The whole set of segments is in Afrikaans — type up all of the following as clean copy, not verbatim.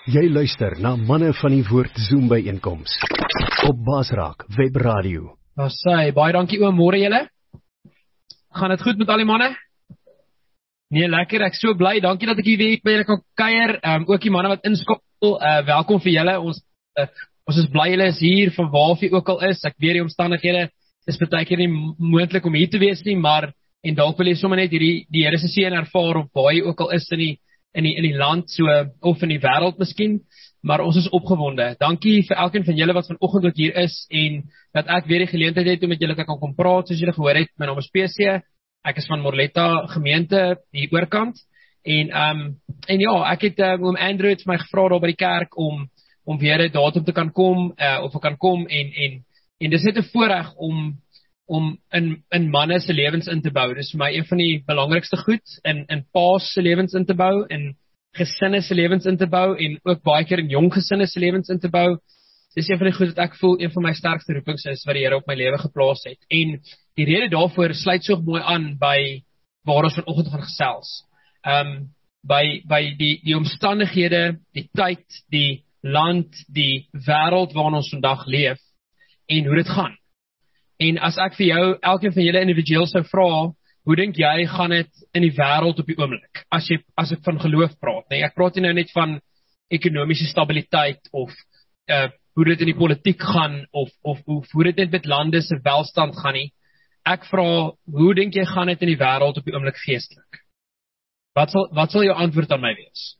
Jy luister na Manne van die Woord Zoom byeenkoms op Basraak Web Radio. Baie dankie oom, môre julle. Gaan dit goed met al die manne? Nee, lekker, ek so bly. Dankie dat ek hier weer by julle kan kuier. Ook die manne wat inskakel, welkom vir julle. Ons is bly julle is hier van waar jy ook al is. Ek weet die omstandighede is baie keer nie moontlik om hier te wees nie, maar en dalk wil jy sommer net die Here se seën ervaar op waar jy ook al is in die land so of in die wêreld miskien, maar ons is opgewonde. Dankie vir elkeen van julle wat vanoggend ook hier is en dat ek weer die geleentheid het om met julle te kan kom praat. Soos julle gehoor het, my naam is PC. Ek is van Morletta gemeente hier oorkant en ja, ek het oom Andrew het my gevra daar by die kerk om weer 'n datum te kan kom of ek kan kom en dis net 'n voorreg om in manne se lewens in te bou. Dis vir my een van die belangrikste goed in paas se lewens in te bou, in gesinne se lewens in te bou en ook baie keer in jong gesinne se lewens in te bou. Dis een van die goed wat ek voel een van my sterkste roepings is wat die Here op my lewe geplaas het. En die rede daarvoor sluit so mooi aan by waar ons vanoggend gaan gesels. By die omstandighede, die tyd, die land, die wêreld waarin ons vandag leef en hoe dit gaan. En as ek vir jou, elkeen van julle individueel sou vra, hoe dink jy gaan dit in die wêreld op die oomblik? As ek van geloof praat, nee, ek praat nie nou net van ekonomiese stabiliteit of hoe dit in die politiek gaan of hoe dit net met lande se welstand gaan nie. Ek vra, hoe dink jy gaan dit in die wêreld op die oomblik geestelik? Wat sal jou antwoord aan my wees?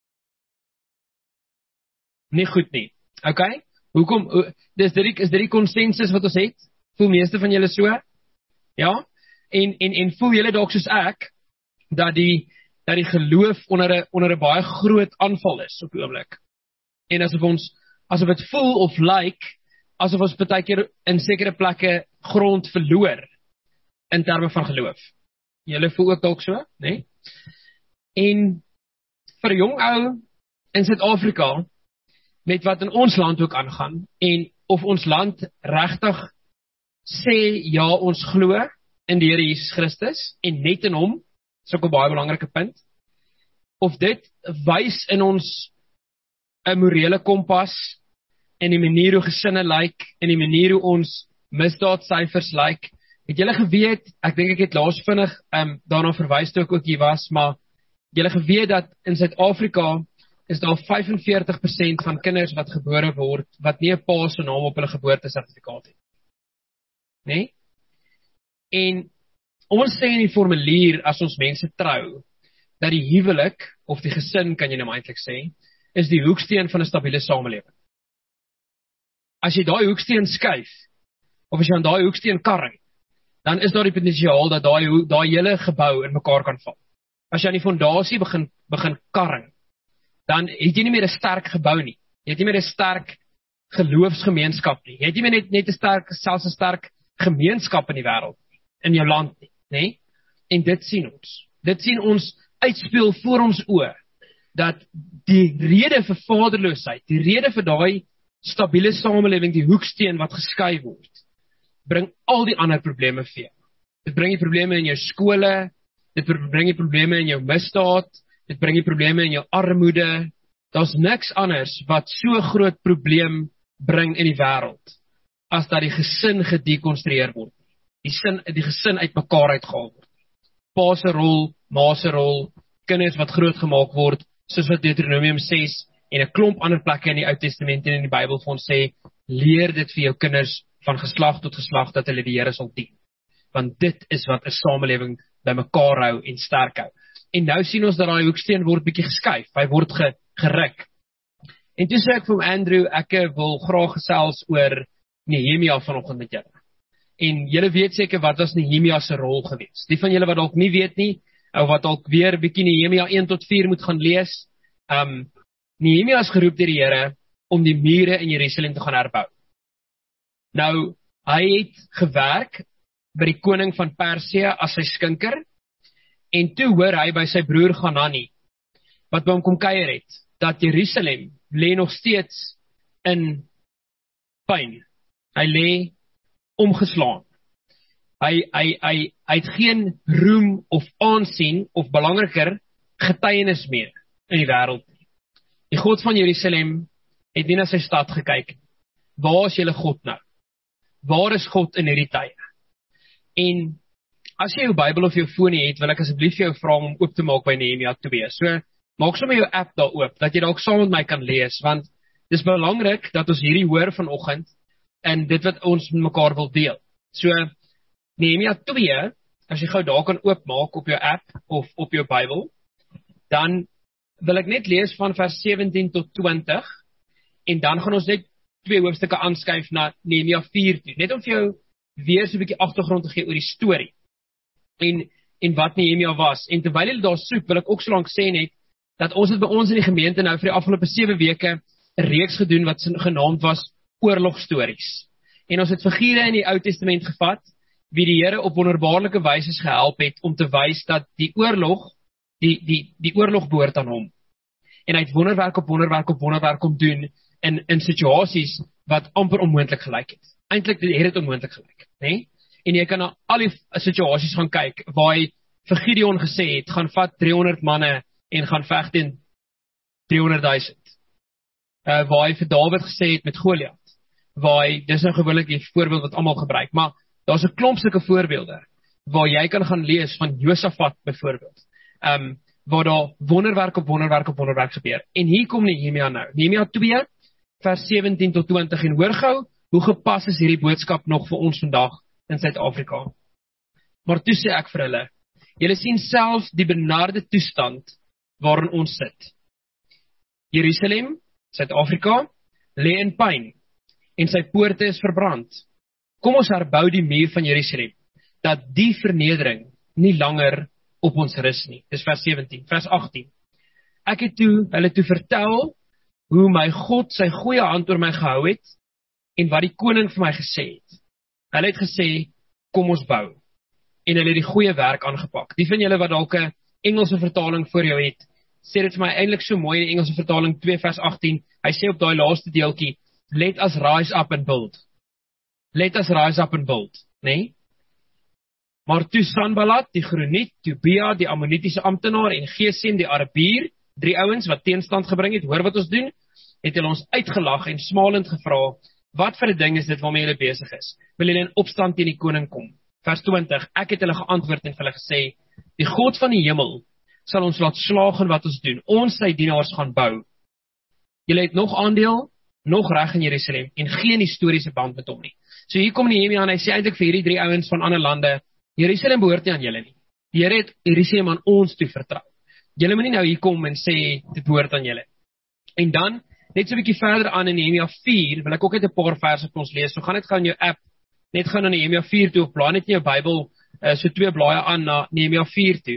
Nie goed nie. Okay? Hoekom is dit die konsensus wat ons het? Voel meeste van julle so? Ja? En voel julle dalk soos ek dat die geloof onder 'n baie groot aanval is op die oomblik? En asof dit voel of lyk asof ons baie keer in sekere plekke grond verloor in terme van geloof. Julle voel ook dalk so, né? Nee? En vir 'n jong ou in Suid-Afrika met wat in ons land ook aangaan en of ons land regtig sê ja, ons glo in die Here Jesus Christus en net in hom, is ook 'n baie belangrike punt. Of dit wys in ons 'n morele kompas en die manier hoe gesinne lyk en die manier hoe ons misdaadsyfers lyk. Het julle geweet, ek dink ek het laas vinnig daarna verwys toe ek ook hier was, maar julle geweet dat in Suid-Afrika is daar 45% van kinders wat gebore word wat nie 'n pa se naam op hulle geboortesertifikaat het. Nee? En ons sê in die formulier as ons mense trou, dat die huwelik, of die gesin kan jy nou eintlik sê, is die hoeksteen van 'n stabiele samelewing. As jy daai hoeksteen skuif, of as jy aan daai hoeksteen karring, dan is daar die potensiaal dat daai hele gebou in mekaar kan val. As jy aan die fondasie begin karring, dan het jy nie meer 'n sterk gebou nie. Jy het nie meer 'n sterk geloofsgemeenskap nie. Jy het nie meer net 'n sterk, selfs 'n sterk gemeenskap in die wêreld, in jou land nie, né? En dit sien ons. Dit sien ons uitspeel voor ons oë dat die rede vir vaderloosheid, die rede vir daai stabiele samelewing, die hoeksteen wat geskei word, bring al die ander probleme vir jou. Dit bring die probleme in jou skole, dit bring die probleme in jou misdaad, dit bring die probleme in jou armoede. Daar's niks anders wat so groot probleem bring in die wêreld as dat die gesin gedekonstrueer word. Die gesin uitmekaar uitgehaal word. Pa se rol, ma se rol, kinders wat grootgemaak word, soos wat Deuteronomium 6 en 'n klomp ander plekke in die Ou Testament en in die Bybel vir ons sê, leer dit vir jou kinders van geslag tot geslag dat hulle die Here sal dien. Want dit is wat 'n samelewing bymekaar hou en sterk hou. En nou sien ons dat daai hoeksteen word bietjie geskuif. Hy word geruk. En toe sê ek vir Andrew, ek wil graag gesels oor Nehemia vanoggend met julle. En julle weet seker wat was Nehemia se rol gewees. Die van julle wat dalk nie weet nie, of wat dalk weer bietjie Nehemia 1-4 moet gaan lees. Nehemia is geroep deur die Here om die mure in Jerusalem te gaan herbou. Nou, hy het gewerk by die koning van Persië as sy skinker. En toe hoor hy by sy broer Hanani, wat by hom kom kuier het, dat Jerusalem lê nog steeds in pyn. Hy lê omgeslaan. Hy het geen roem of aansien of belangriker getuienis meer in die wêreld nie. Die God van Jerusalem het nie na sy stad gekyk. Waar is julle God nou? Waar is God in hierdie tye? En as jy jou Bybel of jou foon het, wil ek asseblief jou vra om oop te maak by Nehemia 2. So, maak sommer jou app daar oop, dat jy dalk saam met my kan lees, want dis belangrik dat ons hierdie hoor vanoggend, en dit wat ons met mekaar wil deel. So, Nehemia 2, as jy gou daar kan oopmaak op jou app, of op jou Bybel, dan wil ek net lees van vers 17 tot 20, en dan gaan ons net 2 hoofstukke aanskuif na Nehemia 4 toe, net om vir jou weer so 'n bietjie agtergrond te gee oor die storie, en wat Nehemia was. En terwyl julle daar soek, wil ek ook so lank sê net, dat ons het by ons in die gemeente nou vir die afgelope 7 weke 'n reeks gedoen wat genaamd was oorlogstories. En ons het figure in die Ou Testament gevat, wie die Here op wonderbaarlike wyse gehelp het om te wys dat die oorlog, die oorlog behoort aan hom. En hy het wonderwerk op wonderwerk op wonderwerk kom doen in situasies wat amper onmoontlik gelyk het. Eintlik het dit onmoontlik gelyk, né? En jy kan na al die situasies gaan kyk waar hy vir Gideon gesê het, gaan vat 300 manne en gaan veg teen 300,000. Waar hy vir Dawid gesê het met Goliat, waar hy, dis nou gewoonlik die voorbeeld wat almal gebruik, maar daar's 'n klomp sulke voorbeelde, waar jy kan gaan lees van Josafat byvoorbeeld, waar daar wonderwerk op wonderwerk op wonderwerk gebeur. En hier kom Nehemia nou, Nehemia 2, vers 17 tot 20, en hoor gou, hoe gepas is hierdie boodskap nog vir ons vandag in Suid-Afrika. Maar toe sê ek vir hulle, julle sien self die benarde toestand waarin ons sit. Jerusalem, Suid-Afrika, lê in pyn, en sy poorte is verbrand. Kom ons herbou die muur van Jerusalem, dat die vernedering nie langer op ons rus nie. Dis vers 17, vers 18. Ek het hulle toe vertel, hoe my God sy goeie hand oor my gehou het, en wat die koning vir my gesê het. Hulle het gesê, kom ons bou. En hulle het die goeie werk aangepak. Die van julle wat dalk 'n Engelse vertaling voor jou het, sê dit vir my eintlik so mooi in die Engelse vertaling 2 vers 18. Hy sê op daai laaste deeltjie, let us rise up and build. Let us rise up and build, né? Maar toe Sanballat, die Groeniet, Tobia, die Ammonitiese amptenaar en Gesem, die Arabier, 3 ouens wat teenstand gebring het, hoor wat ons doen, het hulle ons uitgelag en smalend gevra, wat vir 'n ding is dit waarmee julle besig is? Wil julle in opstand teen die koning kom? Vers 20, ek het hulle geantwoord en vir hulle gesê, die God van die hemel sal ons laat slaag in wat ons doen. Ons sy dienaars gaan bou. Julle het nog aandeel, nog reg in Jerusalem en geen historiese band met hom nie. So hier kom Nehemia en hy sê eintlik vir hierdie 3 ouens van ander lande, Jerusalem behoort nie aan julle nie. Die Here het Jerusalem aan ons toe vertrou. Julle moet nie nou hier kom en sê dit behoort aan julle. En dan net so 'n bietjie verder aan in Nehemia 4, wil ek ook net 'n paar verse vir ons lees. So gaan net gou in jou app, net gaan na Nehemia 4 toe of blaai net in jou Bybel so 2 blaaie aan na Nehemia 4 toe.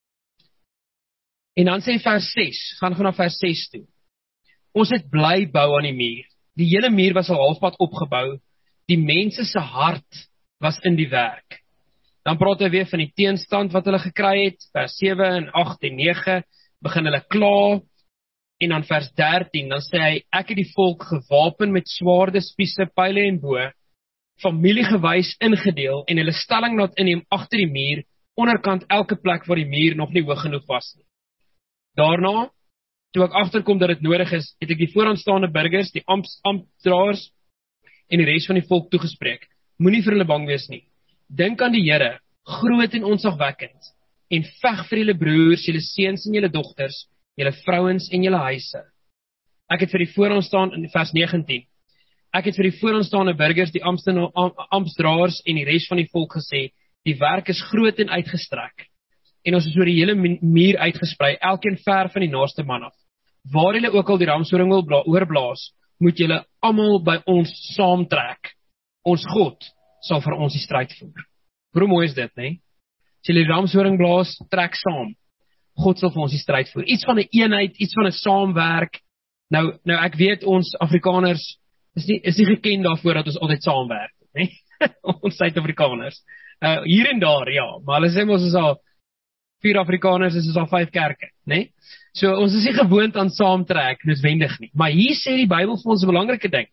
En dan sê vers 6, gaan na vers 6 toe. Ons het bly bou aan die muur. Die hele muur was al halfpad opgebou. Die mense se hart was in die werk. Dan praat hy weer van die teenstand wat hulle gekry het, vers 7 en 8 en 9, begin hulle kla, en dan vers 13, dan sê hy, ek het die volk gewapen met swaarde, spiese, pyle en boë, familiegewys ingedeel, en hulle stelling laat inneem agter die muur, onderkant elke plek waar die muur nog nie hoog genoeg was nie. Daarna, toe ek agterkom dat dit nodig is, het ek die vooraanstaande burgers, die amptdraers en die res van die volk toegespreek. Moenie vir hulle bang wees nie. Dink aan die Here, groot en onsagwekkend, en veg vir julle broers, julle seuns en julle dogters, julle vrouens en julle huise. Ek het vir die vooraanstaande in vers 19. Ek het vir die vooraanstaande burgers, die amptdraers en die res van die volk gesê, die werk is groot en uitgestrek. En ons is oor die hele muur uitgesprei, elkeen ver van die naaste man af. Waar julle ook al die ramshoring wil oorblaas, moet julle almal by ons saamtrek. Ons God sal vir ons die stryd voer. Hoe mooi is dit, né? As julle die ramshoring blaas, trek saam. God sal vir ons die stryd voer. Iets van 'n eenheid, iets van 'n saamwerk. Nou ek weet ons Afrikaners is nie gekend daarvoor dat ons altyd saamwerk, né? Ons Suid-Afrikaners. Hier en daar, ja, maar hulle sê ons is al 4 Afrikaners, is al 5 kerke, né? So ons is nie gewoond aan saamtrek, noodwendig nie. Maar hier sê die Bybel vir ons 'n belangrike ding.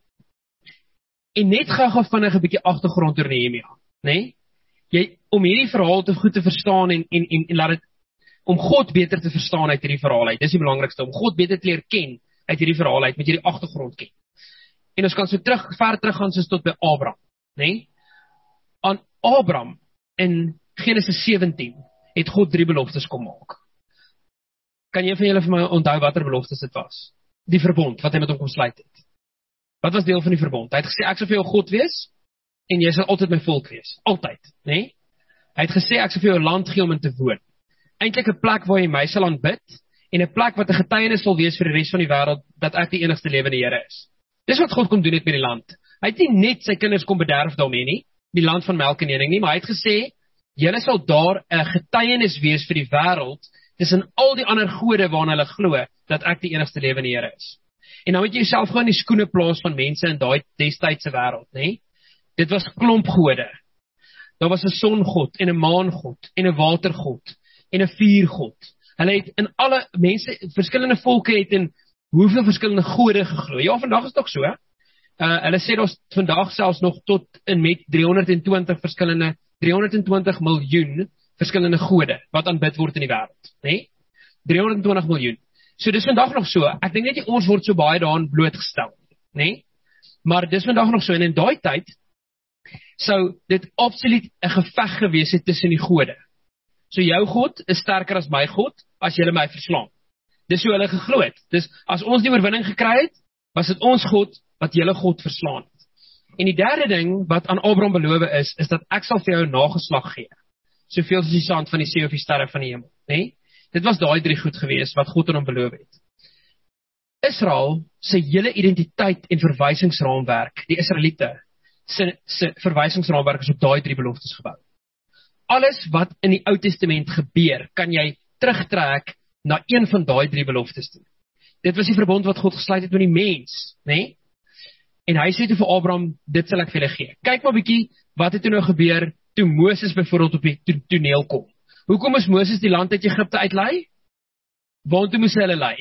En net gou vinnig 'n bietjie agtergrond oor Nehemia, né? Om hierdie verhaal te goed te verstaan en laat dit om God beter te verstaan uit hierdie verhaal uit. Dis die belangrikste, om God beter te leer ken. uit hierdie verhaal uit, met jy die agtergrond ken. En ons kan so ver terug gaan soos tot by Abraham, né? Aan Abraham in Genesis 17 het God 3 beloftes kom maak. Kan jy van julle vir my onthou watter beloftes dit was? Die verbond wat hy met hom kom sluit het. Wat was deel van die verbond? Hy het gesê ek sal vir jou God wees en jy sal altyd my volk wees, altyd, né? Hy het gesê ek sal vir jou 'n land gee om in te woon. Eintlik 'n plek waar jy my sal aanbid en 'n plek wat 'n getuienis sal wees vir die res van die wêreld dat ek die enigste lewende Here is. Dis wat God kom doen het met die land. Hy het nie net sy kinders kom bederf daarmee nie, die land van melk en honing nie, maar hy het gesê julle sal daar 'n getuienis wees vir die wêreld tussen al die ander gode waarna hulle glo dat ek die enigste lewende Here is. En nou moet jy jouself gou in die skoene plaas van mense in daai destydse wêreld, né? Dit was klomp gode. Daar was 'n songod en 'n maangod en 'n watergod en 'n vuurgod. Hulle het in alle mense, verskillende volke het in hoeveel verskillende gode geglo. Ja, vandag is dit ook so, hè? Hulle sê daar's vandag selfs nog tot en met 320 miljoen verskillende gode wat aanbid word in die wêreld, né? 320 miljoen. So dis vandag nog so. Ek dink net nie ons word so baie daaraan blootgestel, né? Maar dis vandag nog so en in daai tyd sou dit absoluut 'n geveg gewees het tussen die gode. So jou God is sterker as my God as jy my verslaan. Dis hoe hulle geglo het. Dis as ons die oorwinning gekry het, was dit ons God wat julle God verslaan het. En die derde ding wat aan Abraham beloof is dat ek sal vir jou 'n nageslag gee. Soveel soos die sand van die see of die sterre van die hemel, né? Dit was daai 3 goed gewees wat God aan hom beloof het. Israel se hele identiteit en verwysingsraamwerk, die Israeliete se verwysingsraamwerk is op daai 3 beloftes gebou. Alles wat in die Ou Testament gebeur, kan jy terugtrek na een van daai 3 beloftes toe. Dit was die verbond wat God gesluit het met die mens, né? En hy sê toe vir Abraham, dit sal ek vir julle gee. Kyk maar bietjie wat het toe nou gebeur toe Moses byvoorbeeld op die toneel kom. Hoekom is Moses die land uit Egipte uitlei? Waartoe moes hulle lei?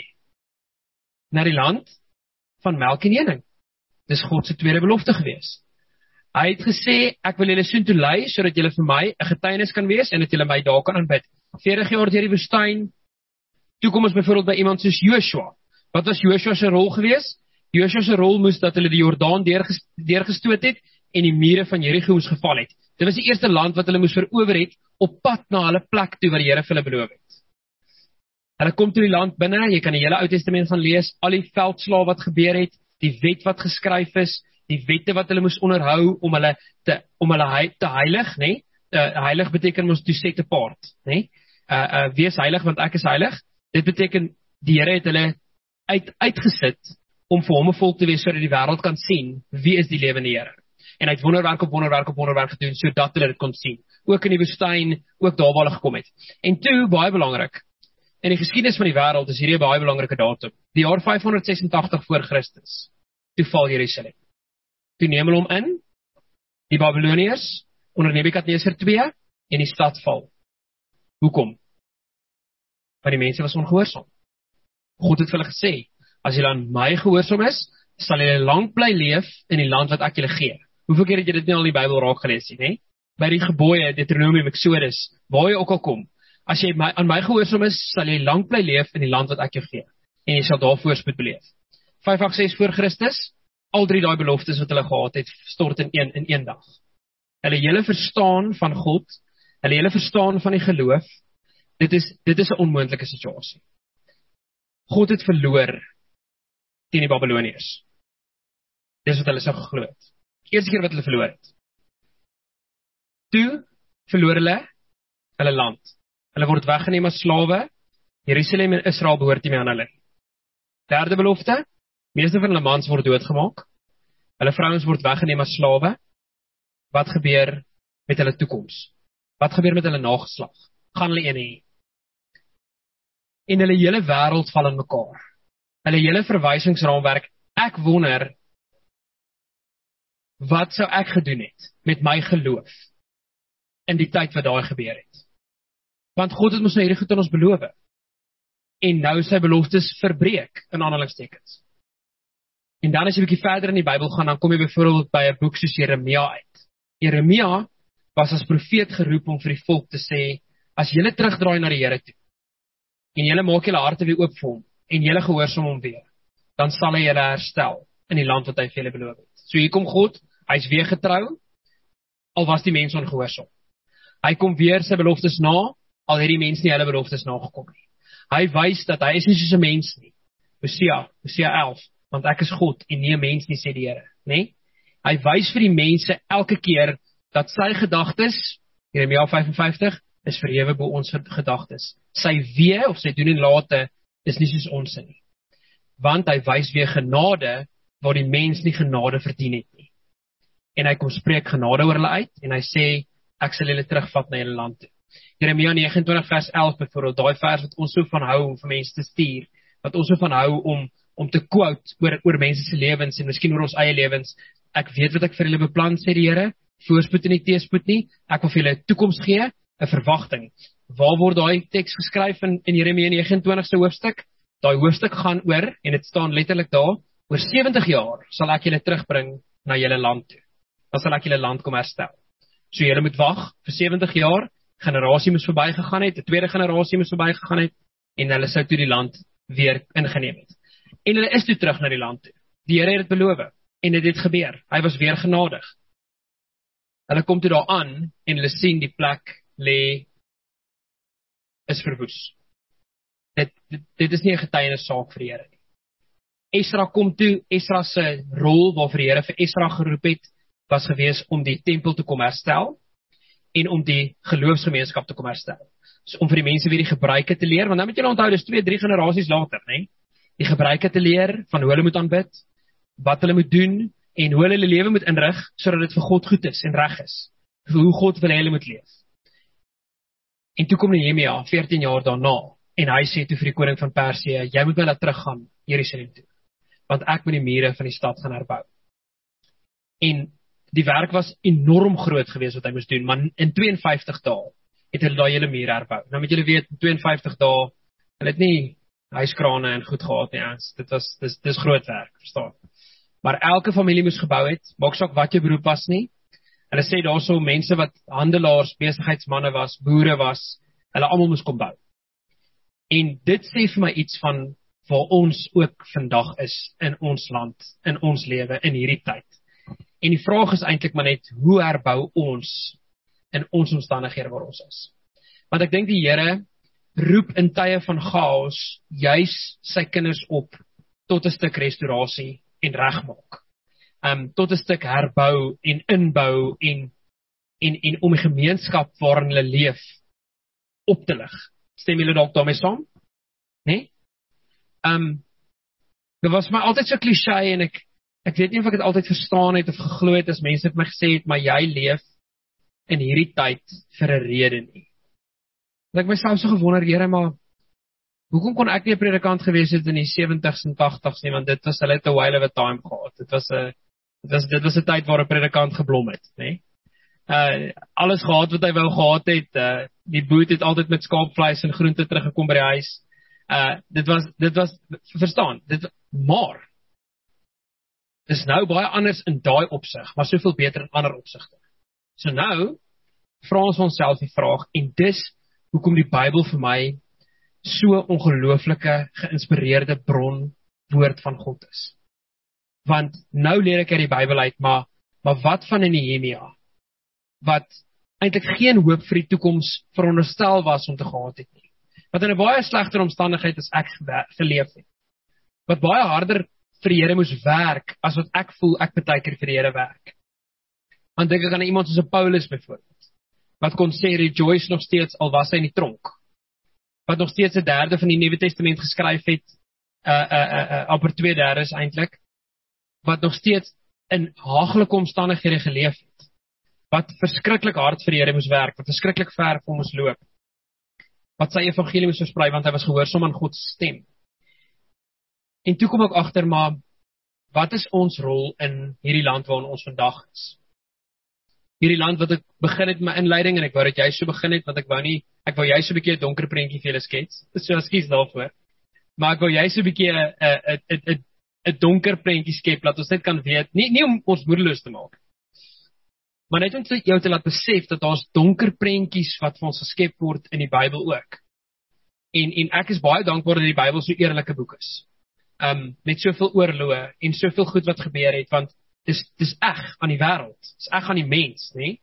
Na die land van melk en honing. Dis God se tweede belofte gewees. Hy het gesê ek wil julle soontoe lei sodat julle vir my 'n getuienis kan wees en dat julle my daar kan aanbid. 40 jaar deur die woestyn. Toe kom ons byvoorbeeld by iemand soos Joshua. Wat was Joshua se rol gewees? Joshua se rol moes dat hulle die Jordaan deurgestoot het en die mure van Jerigo moes geval het. Dit was die eerste land wat hulle moes verower het op pad na hulle plek toe wat die Here vir hulle beloof het. Hulle kom toe die land binne, jy kan die hele Ou Testament gaan lees, al die veldslae wat gebeur het, die wet wat geskryf is, die wette wat hulle moes onderhou om hulle te heilig, né? Heilig beteken mos to set apart, né? Wees heilig want ek is heilig. Dit beteken die Here het hulle uitgesit om vir hom 'n volk te wees sodat die wêreld kan sien wie is die lewende Here. En hy het wonderwerk op wonderwerk op wonderwerk gedoen sodat hulle dit kon sien. Ook in die woestyn, ook daar waar hulle gekom het. En toe, baie belangrik, in die geskiedenis van die wêreld is hierdie 'n baie belangrike datum. Die jaar 586 voor Christus. Toe val Jerusalem. Toe neem hulle hom in, die Babiloniërs onder Nebukadneser II en die stad val. Hoekom? Want die mense was ongehoorsaam. God het vir hulle gesê, as julle aan my gehoorsaam is, sal julle lank bly leef in die land wat ek julle gee. Hoeveel keer het jy dit nie al in die Bybel raak gelees nie, hè? By die gebooie, Deuteronomium, Exodus, waar jy ook al kom. As jy aan my gehoorsaam is, sal jy lank bly leef in die land wat ek jou gee. En jy sal daar voorspoed beleef. 586 voor Christus, al 3 daai beloftes wat hulle gehad het, stort in een dag. Hulle hele verstaan van God, hulle hele verstaan van die geloof, dit is 'n onmoontlike situasie. God het verloor teen die Babiloniërs. Dis wat hulle sou geglo het. Eerste keer wat hulle verloor het. Toe verloor hulle land. Hulle word weggeneem as slawe. Jerusalem en Israel behoort nie meer aan hulle. Derde belofte, meeste van hulle mans word doodgemaak. Hulle vrouens word weggeneem as slawe. Wat gebeur met hulle toekoms? Wat gebeur met hulle nageslag? Gaan hulle een hê? En hulle hele wêreld val in mekaar. Hulle hele verwysingsraamwerk, ek wonder, wat sou ek gedoen het met my geloof in die tyd wat daar gebeur het? Want God het ons nou hierdie goed aan ons beloof. En nou sy beloftes verbreek, in aanhalingstekens. En dan as jy 'n bietjie verder in die Bybel gaan, dan kom jy byvoorbeeld by 'n boek soos Jeremia uit. Jeremia was as profeet geroep om vir die volk te sê, as julle terugdraai na die Here toe, en julle maak julle harte weer oop vir hom, en julle gehoorsaam hom weer, dan sal hy julle herstel in die land wat hy vir julle beloof het. So hier kom God, hy is weer getrou, al was die mens ongehoorsaam. Hy kom weer sy beloftes na, al het die mens nie hulle beloftes nagekom nie. Hy wys dat hy is nie soos 'n mens nie. Hosea 11, want ek is God en nie 'n mens nie, sê die Here, né? Hy wys vir die mense elke keer dat sy gedagtes, Jeremia 55, is verhewe bo ons gedagtes. Sy wee of sy doen en late is nie soos ons nie. Want hy wys weer genade waar die mens nie genade verdien het nie. En hy kom spreek genade oor hulle uit en hy sê ek sal julle terugvat na julle land toe. Jeremia 29 vers 11 byvoorbeeld, daai vers wat ons so van hou om vir mense te stuur, wat ons so van hou om te quote oor mense se lewens en miskien oor ons eie lewens. Ek weet wat ek vir julle beplan, sê die Here, voorspoed en nie teëspoed nie. Ek wil vir julle 'n toekoms gee, 'n verwagting. Waar word daai teks geskryf in Jeremia 29ste hoofstuk? Daai hoofstuk gaan oor, en dit staan letterlik daar, oor 70 jaar sal ek julle terugbring na julle land toe. Dan sal ek julle land kom herstel. So julle moet wag vir 70 jaar, generasie moes verbygegaan het, 'n tweede generasie moes verbygegaan het, en hulle sou toe die land weer ingeneem het. En hulle is toe terug na die land toe. Die Here het dit beloof, en dit het gebeur. Hy was weer genadig. Hulle kom toe daar aan, en hulle sien die plek lê is verwoes. Dit is nie 'n getuienissaak vir die Here nie. Esra kom toe, Esra se rol waarvoor die Here vir Esra geroep het, was gewees om die tempel te kom herstel, en om die geloofsgemeenskap te kom herstel. So om vir die mense weer die gebruike te leer, want nou moet julle onthou, dis 2-3 generasies later, né? Die gebruike te leer, van hoe hulle moet aanbid, wat hulle moet doen, en hoe hulle lewe moet inrig, sodat dit vir God goed is en reg is, vir hoe God wil hê hulle moet leef. En toe kom Nehemia, 14 jaar daarna, en hy sê toe vir die koning van Persië, jy moet laat teruggaan Jerusalem toe, want ek moet die mure van die stad gaan herbou. En die werk was enorm groot geweest wat hy moes doen, maar in 52 dae het hulle daai hele mure herbou. Nou moet julle weet, in 52 dae, hulle het nie huiskrane en goed gehad nie, dis groot werk, verstaan. Maar elke familie moes gebou het, maak saak wat jou beroep was nie. Hulle sê daarso mense wat handelaars, besigheidsmanne was, boere was, hulle almal moes kom bou. En dit sê vir my iets van waar ons ook vandag is in ons land, in ons lewe, in hierdie tyd. En die vraag is eintlik maar net, hoe herbou ons in ons omstandighede waar ons is? Want ek dink die Here roep in tye van chaos juis sy kinders op tot 'n stuk restaurasie en regmaak. Tot 'n stuk herbou en inbou en om die gemeenskap waarin hulle leef op te lig. Stem julle dalk daarmee saam? Nee? Dit was my altyd so cliché en ek weet nie of ek dit altyd verstaan het of geglo het as mense het my gesê het, maar jy leef in hierdie tyd vir 'n rede nie. Dat ek myself so gewonder, Here, maar hoekom kon ek nie 'n predikant gewees het in die 70s en 80s nie, want dit was hulle 'n while of a time gehad. Dit was 'n tyd waar 'n predikant geblom het, nê? Alles gehad wat hy wou gehad het, die boet het altyd met skaapvleis en groente teruggekom by die huis. Dit was verstaan, maar dis nou baie anders in daai opsig, maar soveel beter in ander opsigte. So nou vra ons onsself die vraag, en dis hoekom die Bybel vir my so ongelooflike, geïnspireerde bron, woord van God is. Want nou leer ek uit die Bybel uit, maar wat van in Nehemia, wat eintlik geen hoop vir die toekoms veronderstel was om te gehad het nie. Wat in 'n baie slegter omstandigheid as ek geleef het. Wat baie harder vir die Here moes werk, as wat ek voel ek baie keer vir die Here werk. Want dink ek aan iemand soos Paulus byvoorbeeld, wat kon sê, rejoice nog steeds, al was hy in die tronk. Wat nog steeds 1/3 van die Nuwe Testament geskryf het, amper 2/3 eintlik, wat nog steeds in haglike omstandighede geleef het, wat verskriklik hard vir die Here moes werk, wat verskriklik ver vir hom moes loop, wat sy evangelie moes versprei, want hy was gehoorsaam aan God se stem. En toe kom ek agter, maar wat is ons rol in hierdie land waarin ons vandag is? Hierdie land wat ek begin het met my inleiding, en ek wou dat jy so begin het, want ek wou jy so 'n bietjie 'n donker prentjie vir julle skets. So ekskuus daarvoor. Maar ek wou jy so 'n bietjie 'n donker prentjie skep, laat ons net kan weet, nie om ons moedeloos te maak, maar net om jou te laat besef dat daar's donker prentjies wat vir ons geskep word in die Bybel ook. En ek is baie dankbaar dat die Bybel so 'n eerlike boek is. met soveel oorloë en soveel goed wat gebeur het, want dis eg aan die wêreld, dis eg aan die mens, nê?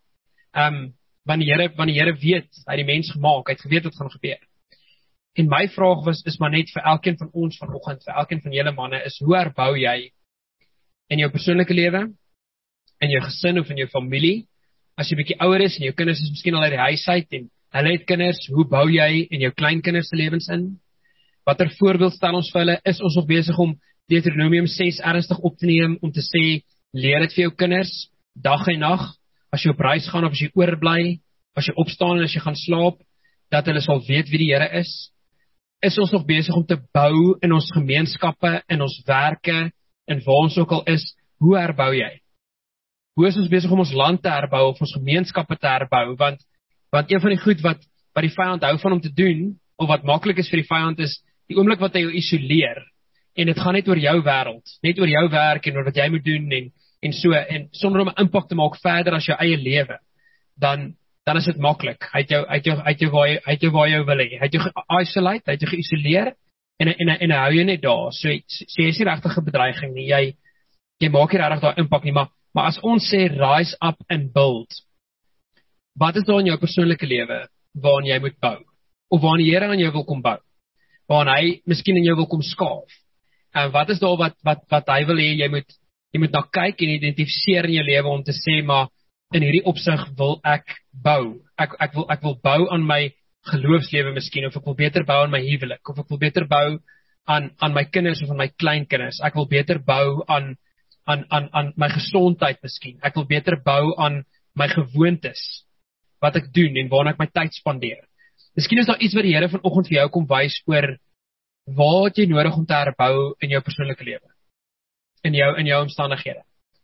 Wanneer die Here weet, hy het die mens gemaak, hy het geweet wat gaan gebeur. En my vraag is maar net vir elkeen van ons vanoggend, vir elkeen van julle manne, is hoe herbou jy in jou persoonlike lewe, in jou gesin of in jou familie, as jy bietjie ouer is en jou kinders is miskien al uit die huis uit en hulle het kinders, hoe bou jy in jou kleinkinders se lewens in? Watter voorbeeld stel ons vir hulle? Is ons nog besig om Deuteronomium 6 ernstig op te neem om te sê, leer dit vir jou kinders, dag en nag, as jy op reis gaan of as jy oorbly, as jy opstaan en as jy gaan slaap, dat hulle sal weet wie die Here is? Is ons nog besig om te bou in ons gemeenskappe, in ons werke, en waar ons ook al is? Hoe herbou jy? Hoe is ons besig om ons land te herbou of ons gemeenskappe te herbou? Want een van die goed wat die vyand hou van om te doen, of wat maklik is vir die vyand, is die oomblik wat hy jou isoleer, en dit gaan net oor jou wêreld, net oor jou werk en oor wat jy moet doen, en sonder om 'n impak te maak verder as jou eie lewe, dan is dit maklik. Hy het jou waar jy wil hê. Hy het jou ge-isolate, hy het jou geïsoleer, en hy hou jou net daar. So jy is nie regtig 'n bedreiging nie. Jy maak nie regtig daar impak nie, maar as ons sê rise up and build, wat is daar in jou persoonlike lewe waarin jy moet bou? Of waarin die Here aan jou wil kom bou? Waarin hy miskien in jou wil kom skaaf? En wat is daar wat hy wil hê jy moet na kyk en identifiseer in jou lewe om te sê, maar in hierdie opsig wil ek bou. Ek wil bou aan my geloofslewe miskien, of ek wil beter bou aan my huwelik, of ek wil beter bou aan my kinders of aan my kleinkinders. Ek wil beter bou aan my gesondheid miskien. Ek wil beter bou aan my gewoontes, wat ek doen en waarna ek my tyd spandeer. Miskien is daar iets wat die Here vanoggend vir jou kom wys oor waar het jy nodig om te herbou in jou persoonlike lewe, in jou omstandighede.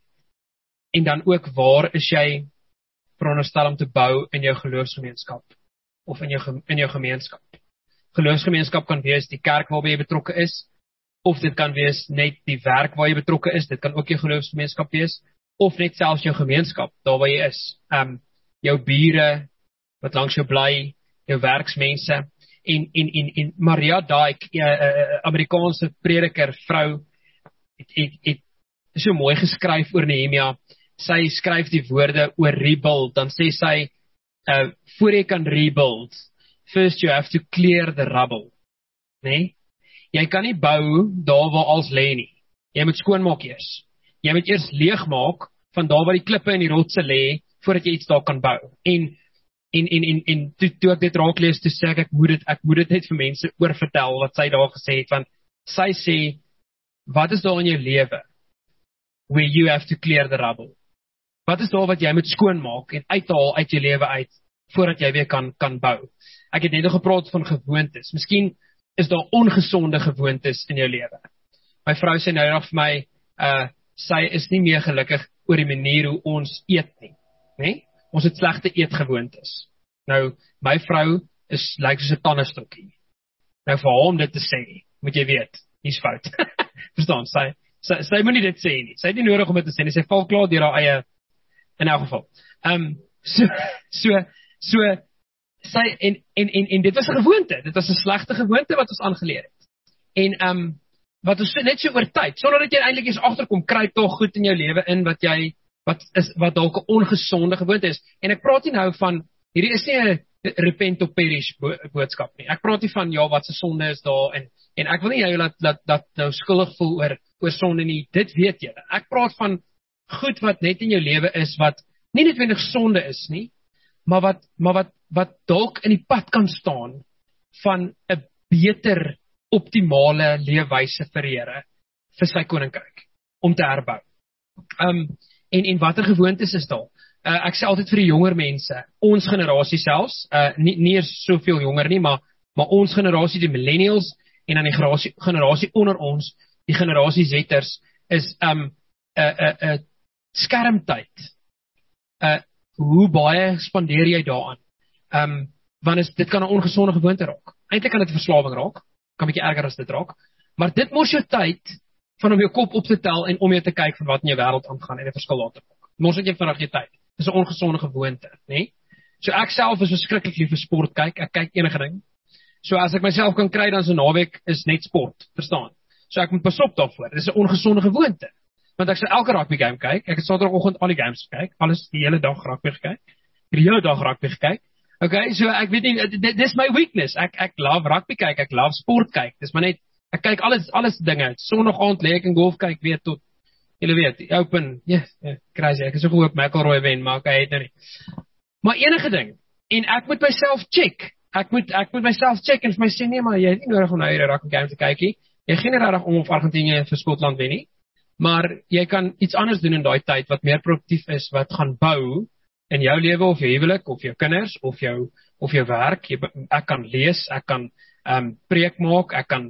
En dan ook, waar is jy veronderstel om te bou in jou geloofsgemeenskap of in jou gemeenskap? Geloofsgemeenskap kan wees die kerk waarby jy betrokke is, of dit kan wees net die werk waar jy betrokke is, dit kan ook jou geloofsgemeenskap wees, of net selfs jou gemeenskap, daar waar jy is, jou bure, wat langs jou bly, jou werksmense, en Maria Dijk, Amerikaanse prediker, vrou, het so mooi geskryf oor Nehemia. Sy skryf die woorde oor rebuild, dan sê sy, voor jy kan rebuild, first you have to clear the rubble. Nee? Jy kan nie bou daar waar alles lê nie. Jy moet skoonmaak eers. Jy moet eers leegmaak van daar waar die klippe en die rotse lê, voordat jy iets daar kan bou. En toe ek dit raak lees, toe sê ek moet dit net vir mense oorvertel wat sy daar gesê het, want sy sê, wat is daar in jou lewe where you have to clear the rubble? Wat is daar wat jy moet skoonmaak en uithaal uit jou lewe uit, voordat jy weer kan bou? Ek het net nog gepraat van gewoontes. Miskien is daar ongesonde gewoontes in jou lewe. My vrou sê nou nog vir my, sy is nie meer gelukkig oor die manier hoe ons eet nie. Nee? Ons het slegte eetgewoontes. Nou, my vrou lyk soos 'n tandestokkie. Nou, vir haar om dit te sê, moet jy weet, hier's fout. Verstaan, sy moet nie dit sê nie. Sy het nie nodig om dit te sê nie. Sy val klaar deur haar eie, in elk geval. So sy, en dit was 'n gewoonte. Dit was 'n slegte gewoonte wat ons aangeleer het. En wat ons net so oor tyd, sonder dat jy eintlik eens agterkom, kry tog goed in jou lewe in wat dalk 'n ongesonde gewoonte is. En ek praat nie nou van, hierdie is nie 'n repent or perish boodskap nie. Ek praat nie van, wat se sonde is daar, en ek wil nie jou laat nou skuldig voel oor sonde nie. Dit weet jy. Ek praat van goed wat net in jou lewe is, wat nie noodwendig sonde is nie, maar wat dalk in die pad kan staan van 'n beter, optimale leefwyse vir die Here, vir sy koninkryk, om te herbou. En watter gewoontes is daar? Ek sê altyd vir die jonger mense, ons generasie selfs, nie soveel jonger nie, maar ons generasie, die millennials, en dan die generasie onder ons, die generasie Z'ers, is skermtyd. Hoe baie spandeer jy daaraan? Want dit kan 'n ongesonde gewoonte raak. Eintlik kan dit 'n verslawing raak, kan 'n bietjie erger as dit raak, maar dit mors jou tyd van om jou kop op te tel en om jou te kyk van wat in jou wêreld aangaan en 'n verskil laat maak. Mors dit jy vanaf jou tyd. Dis 'n ongesonde gewoonte, né? So ek self is verskriklik lief vir sport kyk. Ek kyk enige ding. So as ek myself kan kry dan so 'n naweek is net sport, verstaan? So ek moet pas op daarvoor. Dis 'n ongesonde gewoonte. Want ek sal elke rugby game kyk. Ek het Saterdagoggend al die games gekyk. Alles die hele dag rugby gekyk. Die hele dag rugby gekyk. Okay, so ek weet nie dis my weakness. Ek love rugby kyk, ek love sport kyk. Dis maar net ek kyk alles dinge. Sondag aand lê ek en golf kyk weer tot julle weet, open. Crazy. Ek is so gehoop McIlroy wen, maar ek het nou nie. Maar enige ding. En ek moet myself check. Ek moet myself check en vir my sê nee, maar jy het nie nodig om nou hierdie rugby game te kyk nie. Jy gee nie regtig om of Argentinië vir Skotland wen nie. Maar jy kan iets anders doen in daai tyd wat meer produktief is, wat gaan bou in jou lewe of jou huwelik of jou kinders of jou werk. Ek kan lees, ek kan preek maak,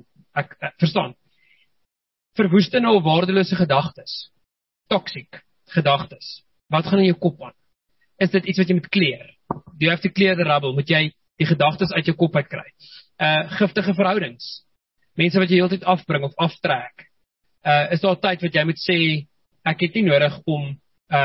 ek verstaan. Verwoestende of waardelose gedagtes. Toxic gedagtes. Wat gaan in jou kop aan? Is dit iets wat jy moet clear? Do you have to clear the rubble? Moet jy die gedagtes uit jou kop uitkry? Giftige verhoudings. Mense wat jy heeltyd afbring of aftrek. Is daar tyd wat jy moet sê, ek het nie nodig om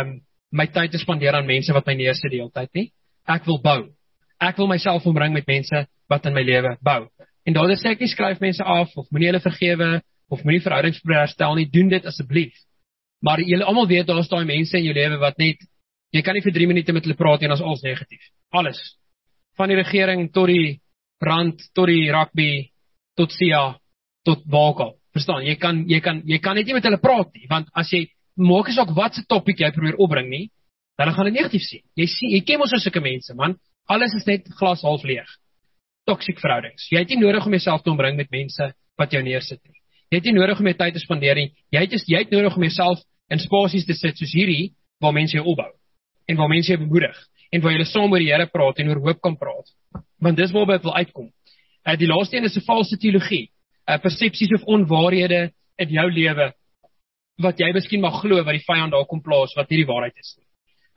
my tyd te spandeer aan mense wat my neersit die hele tyd nie. Ek wil bou. Ek wil myself omring met mense wat in my lewe bou. En daarom sê ek nie skryf mense af of moenie hulle vergewe of moenie verhoudings probeer herstel nie. Doen dit asseblief. Maar julle almal weet daar's daai mense in jou lewe wat net jy kan nie vir 3 minute met hulle praat en as alles negatief. Alles. Van die regering tot die brand, tot die rugby, tot SIA, tot Bakal. Verstaan? Jy kan net nie met hulle praat nie, want as jy maak nie saak wat se topik jy probeer opbring nie, dan gaan dit negatief sien. Jy ken mos sulke mense, man. Alles is net glas half leeg. Toxic verhoudings. Jy het nie nodig om jouself te omring met mense wat jou neersit nie. Jy het nie nodig om jou tyd te spandeer nie. Jy het nodig om jouself in spasies te sit soos hierdie waar mense jou opbou en waar mense jou bemoedig en waar jy saam oor die Here praat en oor hoop kan praat. Want dis waarby dit wil uitkom. Die laaste een is 'n valse teologie. Persepsies of onwaarhede in jou lewe wat jy miskien mag glo wat die vyand daar kom plaas wat nie die waarheid is nie.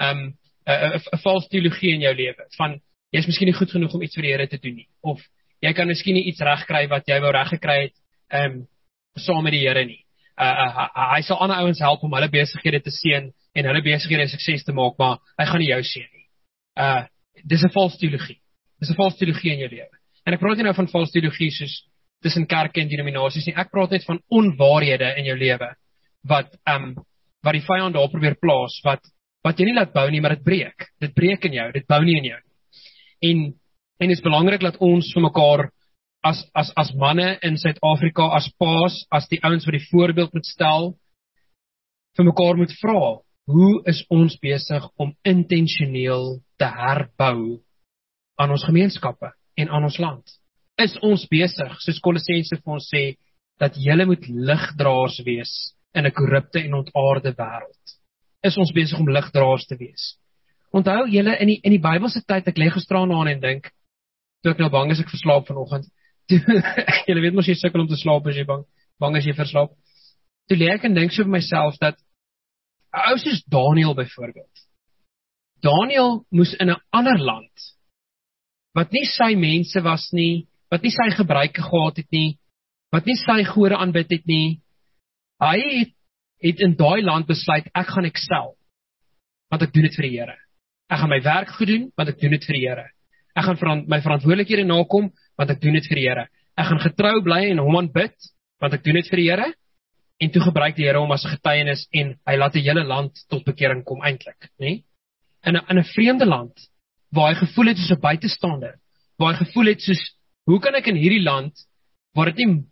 'n valse teologie in jou lewe van jy's miskien nie goed genoeg om iets vir die Here te doen nie of jy kan miskien nie iets regkry wat jy wou reggekry het saam met die Here nie. Hy sal ander ouens help om hulle besighede te seën en hulle besighede sukses te maak, maar hy gaan nie jou seën nie. Dis 'n valse teologie. Dis 'n valse teologie in jou lewe. En ek praat nie nou van valse teologie soos tussen kerke en denominasies nie. Ek praat net van onwaarhede in jou lewe wat die vyand daar probeer plaas wat jy nie laat bou nie, maar dit breek. Dit breek in jou, dit bou nie in jou nie. En dit is belangrik dat ons vir mekaar as manne in Suid-Afrika, as paas, as die ouens wat die voorbeeld moet stel, vir mekaar moet vra, hoe is ons besig om intentioneel te herbou aan ons gemeenskappe en aan ons land? Is ons besig, soos Kolossense vir ons sê, dat julle moet ligdraers wees in 'n korrupte en ontaarde wêreld? Is ons besig om ligdraers te wees? Onthou julle in die Bybelse tyd, ek lê gisteraan aan en dink, toe ek nou bang is ek verslaap vanoggend. Julle weet mos jy sukkel om te slaap as jy bang as jy verslaap. Toe lê ek en dink so vir myself dat ou soos Daniël byvoorbeeld. Daniël moes in 'n ander land wat nie sy mense was nie, wat nie sy gebruike gehad het nie, wat nie sy gode aanbid het nie. Hy het in daai land besluit ek gaan excel want ek doen dit vir die Here. Ek gaan my werk goed doen want ek doen dit vir die Here. Ek gaan my verantwoordelikhede nakom want ek doen dit vir die Here. Ek gaan getrou bly en hom aanbid want ek doen dit vir die Here. En toe gebruik die Here hom as 'n getuienis en hy laat 'n hele land tot bekering kom eintlik, nê? In 'n vreemde land waar hy gevoel het soos 'n buitestander, waar hy gevoel het soos hoe kan ek in hierdie land waar dit nie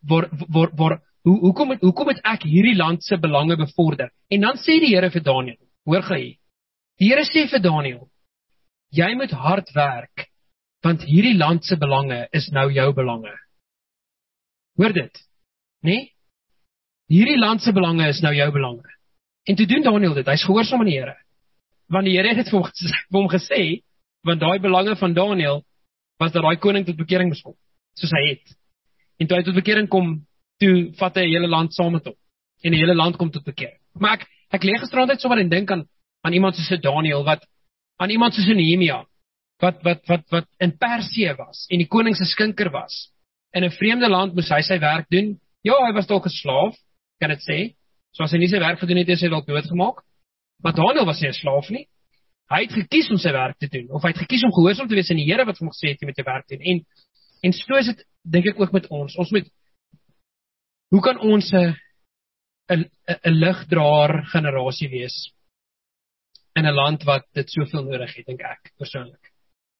hoekom het ek hierdie land se belange bevorder? En dan sê die Here vir Daniël, hoor gou. Die Here sê vir Daniël, jy moet hard werk want hierdie land se belange is nou jou belange. Hoor dit? Nê? Hierdie land se belange is nou jou belange. En toe doen Daniël dit. Hy's gehoorsaam aan die Here. Want die Here het dit vir hom gesê, want daai belange van Daniël was dat daai koning tot bekering moes kom, soos hy het. En toe hy tot bekering kom, toe vat hy 'n hele land saam met hom. En 'n hele land kom tot bekering. Maar ek lê gisterand uit sommer en dink aan iemand soos Daniël aan iemand soos Nehemia wat in Persië was en die koning se skinker was. In 'n vreemde land moes hy sy werk doen. Ja, hy was dalk 'n slaaf, kan dit sê. So as hy nie sy werk gedoen het, is hy dalk doodgemaak. Maar Daniël was nie 'n slaaf nie. Hy het gekies om sy werk te doen of hy het gekies om gehoorsaam te wees aan die Here wat hom gesê het jy moet jou werk doen. En so is dit dink ek ook met ons. Ons moet hoe kan ons 'n ligdraer generasie wees in 'n land wat dit soveel nodig het, dink ek persoonlik.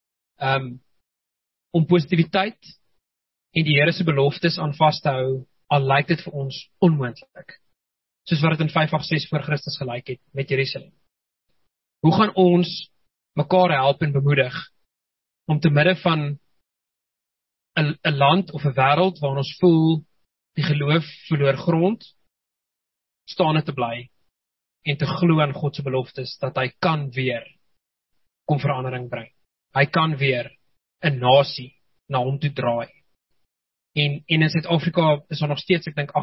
Om positiwiteit en die Here se beloftes aan vas te hou, al lyk dit vir ons onmoontlik. Soos wat dit in 586 voor Christus gelyk het met Jerusalem. Hoe gaan ons mekaar help en bemoedig om te midde van 'n land of 'n wêreld waar ons voel die geloof verloor grond, staande te bly en te glo aan God se beloftes dat hy kan weer kom verandering bring. Hy kan weer 'n nasie na hom toe draai. En in Suid-Afrika is daar nog steeds, ek dink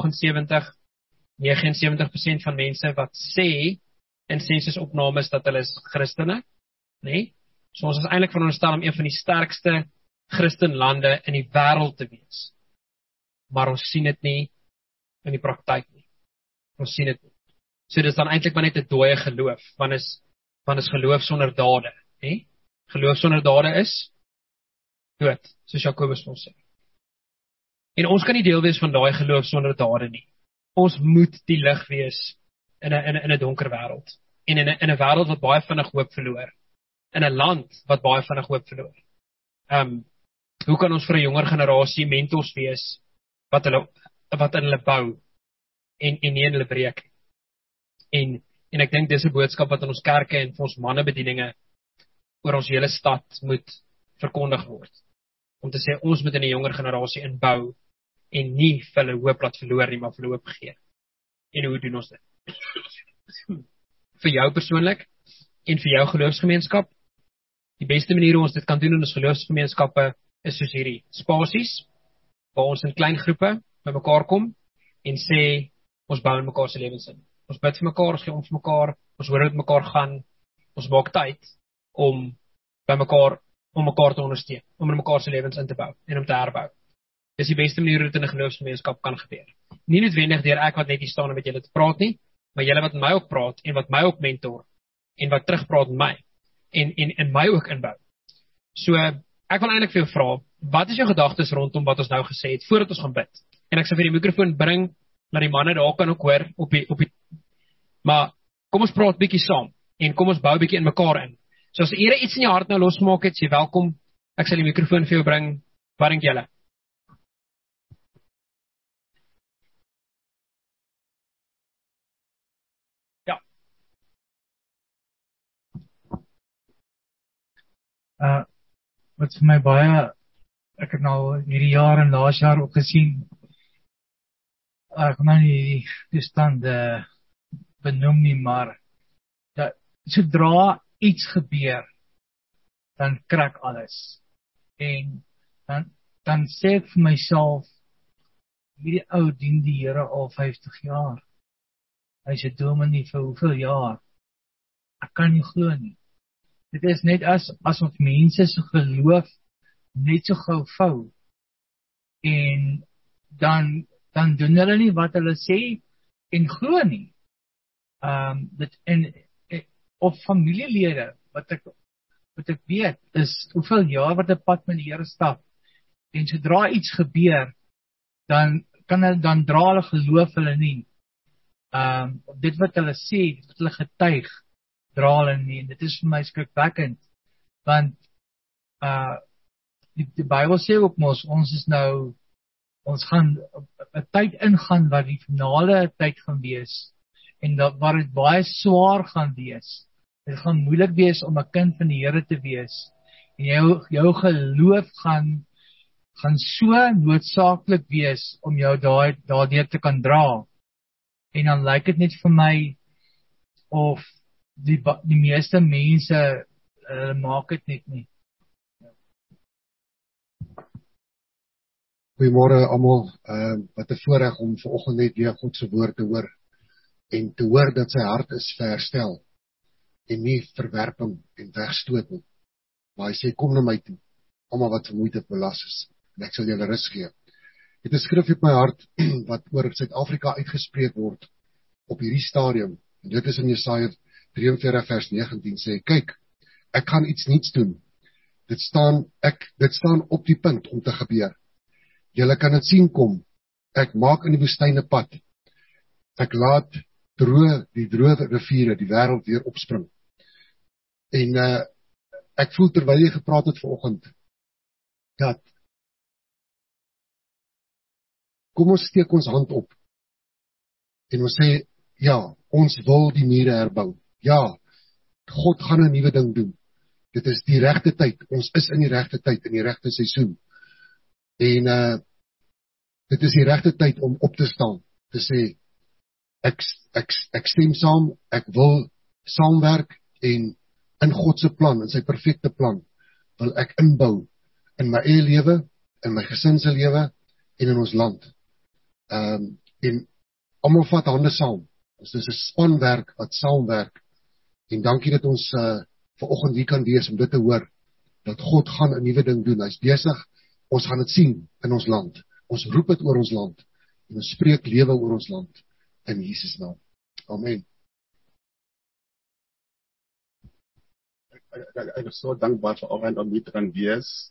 79% van mense wat sê in sensusopnames dat hulle is Christene, nê? So ons is eintlik veronderstel om een van die sterkste Christenlande in die wêreld te wees. Maar ons sien dit nie in die praktyk nie. Ons sien dit nie. So dis dan eintlik maar net 'n dooie geloof, want is geloof sonder dade, hè? Geloof sonder dade is dood, soos Jakobus ons sê. En ons kan nie deel wees van daai geloof sonder dade nie. Ons moet die lig wees in 'n donker wêreld. En in 'n wêreld wat baie vinnig hoop verloor. In 'n land wat baie vinnig hoop verloor. Hoe kan ons vir 'n jonger generasie mentors wees wat in hulle bou en nie in hulle breek nie. En ek dink dis 'n boodskap wat in ons kerke en vir ons mannebedieninge oor ons hele stad moet verkondig word. Om te sê ons moet in 'n jonger generasie inbou en nie vir hulle hoop laat verloor nie, maar vir hulle hoop gee. En hoe doen ons dit? Vir jou persoonlik en vir jou geloofsgemeenskap. Die beste manier hoe ons dit kan doen in ons geloofsgemeenskappe is soos hierdie spasies waar ons in klein groepe bymekaar kom en sê ons bou in mekaar se lewens in. Ons bid vir mekaar, ons gee om vir mekaar, ons hoor hoe dit mekaar gaan. Ons maak tyd om mekaar te ondersteun, om in mekaar se lewens in te bou en om te herbou. Dis die beste manier hoe dit in 'n geloofsgemeenskap kan gebeur. Nie noodwendig deur ek wat net hier staan en met julle te praat nie, maar julle wat met my ook praat en wat my ook mentor en wat terugpraat met my en my ook inbou. So ek wil eintlik vir jou vra, wat is jou gedagtes rondom wat ons nou gesê het voordat ons gaan bid? En ek sal vir die mikrofoon bring dat die manne daar kan ook hoor op die maar kom ons praat bietjie saam en kom ons bou bietjie in mekaar in. So as Here iets in jou hart nou losgemaak het, jy welkom. Ek sal die mikrofoon vir jou bring. Wat dink julle? Ja. Wat vir my baie, ek het nou hierdie jaar en laas jaar ook gesien, ek kan nou nie die toestande benoem nie, maar dat sodra iets gebeur, dan krak alles. En dan sê ek vir myself, hierdie ou dien die Here al 50 jaar. Hy is 'n dominee vir hoeveel jaar? Ek kan nie glo nie. Dit is net asof mense se geloof net so gou vou. En dan doen hulle nie wat hulle sê en glo nie. Of familielede wat ek weet is hoeveel jaar wat 'n pad met die Here stap. En sodra iets gebeur, dan dra hulle geloof hulle nie. Dit wat hulle sê, dit wat hulle getuig, dra hulle nie. En dit is vir my skrikwekkend, want die Bybel sê ook mos, ons gaan 'n tyd ingaan wat die finale tyd gaan wees en waar dit baie swaar gaan wees. Dit gaan moeilik wees om 'n kind van die Here te wees. En jou geloof gaan so noodsaaklik wees om jou daardeur te kan dra. En dan lyk dit net vir my of die meeste mense maak dit net nie. Goeiemôre almal, wat 'n voorreg om vanoggend net weer God se woord te hoor en te hoor dat sy hart is vir herstel en nie verwerping en wegstoot nie. Maar hy sê kom na my toe, almal wat vermoeid en belas is, en ek sal julle rus gee. Dit is skrif op my hart wat oor Suid-Afrika uitgespreek word op hierdie stadium. En dit is in Jesaja 43 vers 19 sê, kyk, ek gaan iets nuuts doen. Dit staan op die punt om te gebeur. Julle kan dit sien kom, Ek maak in die woestyn 'n pad. Ek laat die droë riviere die wêreld weer opspring. En ek voel terwyl jy gepraat het vanoggend, dat kom ons steek ons hand op en ons sê, ja, ons wil die mure herbou. Ja, God gaan 'n nuwe ding doen. Dit is die regte tyd. Ons is in die regte tyd, in die regte seisoen. En dit is die regte tyd om op te staan, te sê, ek stem saam, ek wil saamwerk en in God se plan, in sy perfekte plan, wil ek inbou in my eie lewe, in my gesin se lewe en in ons land. En almal vat hande saam. Dit is 'n spanwerk wat saamwerk. En dankie dat ons vanoggend hier kan wees om dit te hoor, dat God gaan 'n nuwe ding doen. Hy's besig. Ons gaan dit sien in ons land. Ons roep dit oor ons land en ons spreek lewe oor ons land in Jesus naam. Amen. Ek is so dankbaar vir almal om hier te kan wees.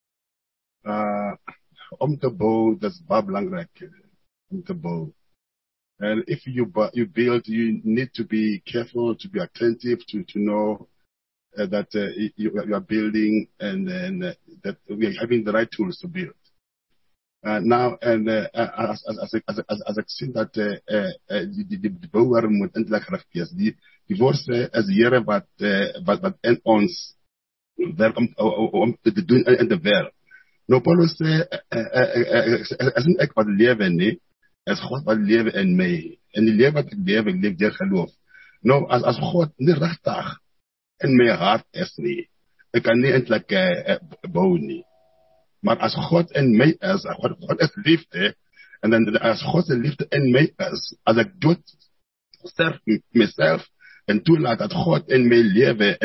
Om te bou, dat is baie belangrijk. Om te bou. And if you build, you need to be careful, to be attentive, to know that you are building, and that we are having the right tools to build. Now, and as ek sien dat die bouwer moet eintlik gerig wees. Die woord sê is die Here wat in ons werk om te doen in die wêreld. Nou Paulus sê, is nie ek wat lewe nie, is God wat lewe in my. En die lewe wat ek lewe, ek leef deur geloof. Nou, as God nie regtig in my hart is nie, ek kan nie eintlik bou nie. Maar as God in my is, God is liefde, en dan as God se liefde in my is, as ek dood sterf myself, en toelaat dat God in my lewe,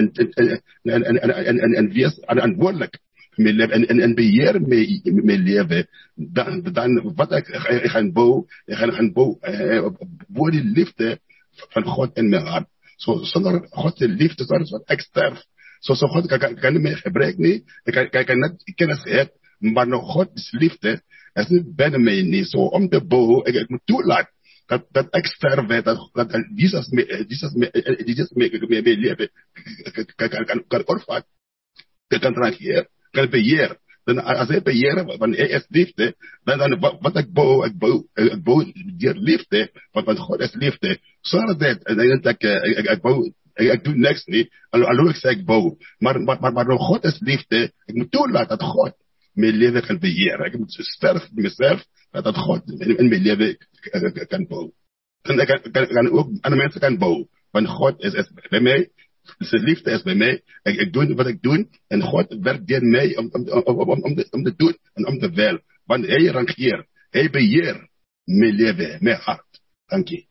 en wees verantwoordelik my lewe, en beheer my lewe, dan wat ek gaan bou, ek gaan bou, bo die liefde van God in my hart. So sonder God se liefde, sonder wat ek sterf, so God kan nie my gebruik nie, ek kan net kennis gehad, maar nou God is liefde, is nie binne my nie. So om te bou, ek moet toelaat dat ek sterf, dat Jesus my lewe kan oorvat, kan trangeer, kan beheer. Dan as hy beheer, want hy is liefde, dan wat ek bou deur liefde, want God is liefde. Sonder dit, ek doen niks nie, alhoewel ek sê ek bou, maar nou God is liefde, ek moet toelaat dat God my lewe kan beheer. Ek moet sterf myself, dat God in my lewe kan bou. En ek kan ook ander mense kan bou, want God is by my, sy liefde is by my, ek doen wat ek doen, en God werk deur my om te doen, en om te wel, want hy rangeer, hy beheer my lewe, my hart. Dankie.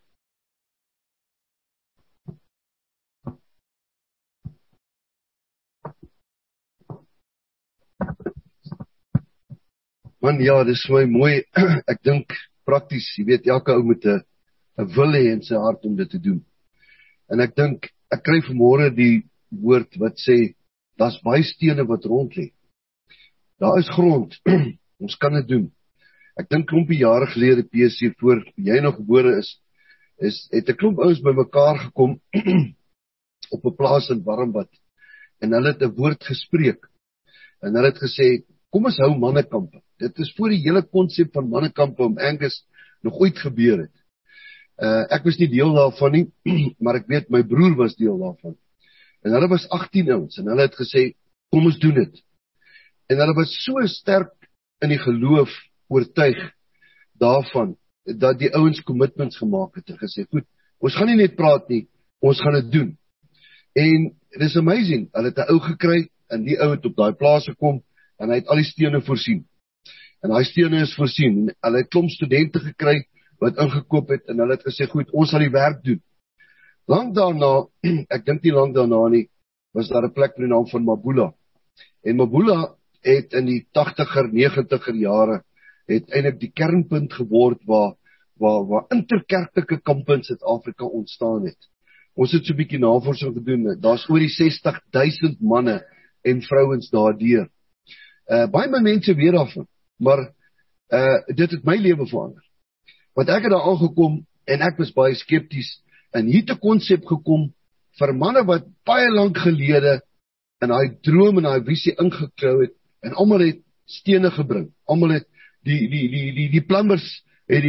Man, ja, dis vir my mooi. Ek dink prakties, jy weet, elke ou moet 'n wil hê in sy hart om dit te doen. En ek dink, ek kry vanmôre die woord wat sê, daar's baie stene wat rond lê. Daar is grond. Ons kan dit doen. Ek dink klompie jare gelede, PC, voor jy nog gebore is, het 'n klomp ouens bymekaar gekom op 'n plaas in Warmbad. En hulle het 'n woord gespreek. En hulle het gesê, kom ons hou mannekampe. Dit is voor die hele konsep van mannekampe om Angus nog ooit gebeur het. Ek was nie deel daarvan nie, maar ek weet my broer was deel daarvan. En hulle was 18 ouens en hulle het gesê, kom ons doen dit. En hulle was so sterk in die geloof oortuig daarvan, dat die ouens commitments gemaak het en gesê, goed, ons gaan nie net praat nie, ons gaan dit doen. En it is amazing, hulle het 'n ou gekry, en die ou het op daai plaas gekom, en hy het al die stene voorsien. En daai stene is voorsien, en hulle het klomp studente gekry, wat ingekoop het, en hulle het gesê, goed, ons sal die werk doen. Lang daarna, ek dink nie lang daarna nie, was daar 'n plek met die naam van Mabula. En Mabula het in die 80er, 90er jare, het eintlik die kernpunt geword, waar interkerklike kampe in Suid-Afrika ontstaan het. Ons het so 'n bietjie navorsing gedoen, daar's oor die 60,000 manne en vrouens daardeur. Baie mense weet daarvan, maar dit het my lewe verander. Want ek het daar aangekom en ek was baie skepties en hier het 'n konsep gekom vir manne wat baie lank gelede in daai droom en daai visie ingeklou het en almal het stene gebring. Almal het die plumbers het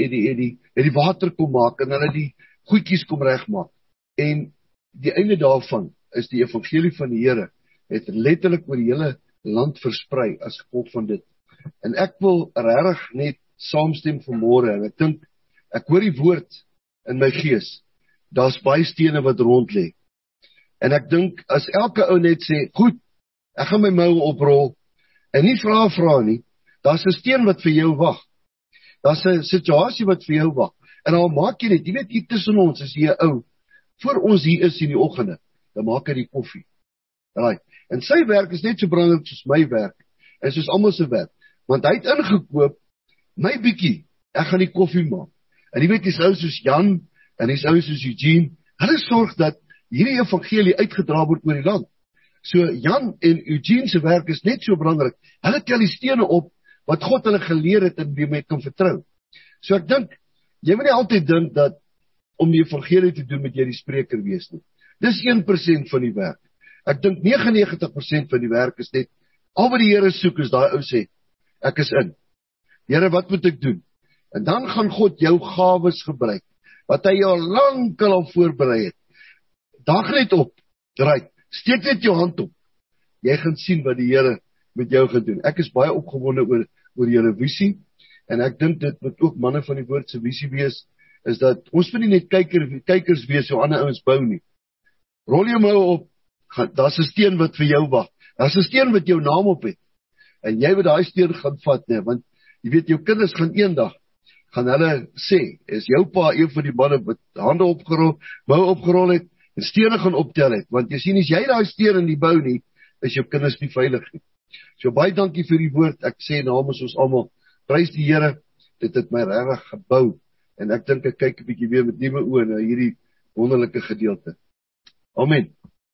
die water kom maak en hulle die goedjies kom regmaak. En die einde daarvan is die evangelie van die Here het letterlik oor die hele land versprei as gevolg van dit. En ek wil regtig net saamstem vanmôre en ek dink ek hoor die woord in my gees. Daar's baie stene wat rond lê. En ek dink as elke ou net sê, goed, ek gaan my moue oprol en nie vra nie, daar's 'n steen wat vir jou wag. Daar's 'n situasie wat vir jou wag. En dan maak jy net, jy weet hier tussen ons is hier 'n ou. Voor ons hier is in die oggende, dan maak hy die koffie. Right. En sy werk is net so belangrik soos my werk en soos almal se werk. Want hy het ingekoop my bietjie. Ek gaan die koffie maak. En jy weet dis ou soos Jan en dis ou soos Eugene. Hulle sorg dat hierdie evangelie uitgedra word oor die land. So Jan en Eugene se werk is net so belangrik. Hulle tel die stene op wat God hulle geleer het en wie met kan vertrou. So ek dink jy moet nie altyd dink dat om die evangelie te doen met jy die spreker wees nie. Dis 1% van die werk. Ek dink 99% van die werk is net al wat die Here soek is daai ou sê ek is in. Here, wat moet ek doen? En dan gaan God jou gawes gebruik wat hy jou lankal al voorberei het. Dag net op. Right. Steek net jou hand op. Jy gaan sien wat die Here met jou gaan doen. Ek is baie opgewonde oor julle visie en ek dink dit moet ook manne van die woord se visie wees is dat ons moet nie net kykers wees so ander ouens bou nie. Rol jou moue op. Daar's 'n steen wat vir jou wag. Daar's 'n steen wat jou naam op het. En jy moet daai steen gaan vat, nee, want jy weet jou kinders gaan eendag gaan hulle sê, is jou pa een van die manne wat hande opgerol, moue opgerol het en stene gaan optel het, want jy sien as jy daai steen in die bou nie, is jou kinders nie veilig nie. So baie dankie vir die woord. Ek sê namens ons almal, prys die Here, dit het my regtig gebou en ek dink ek kyk 'n bietjie weer met nuwe oë na hierdie wonderlike gedeelte. Amen.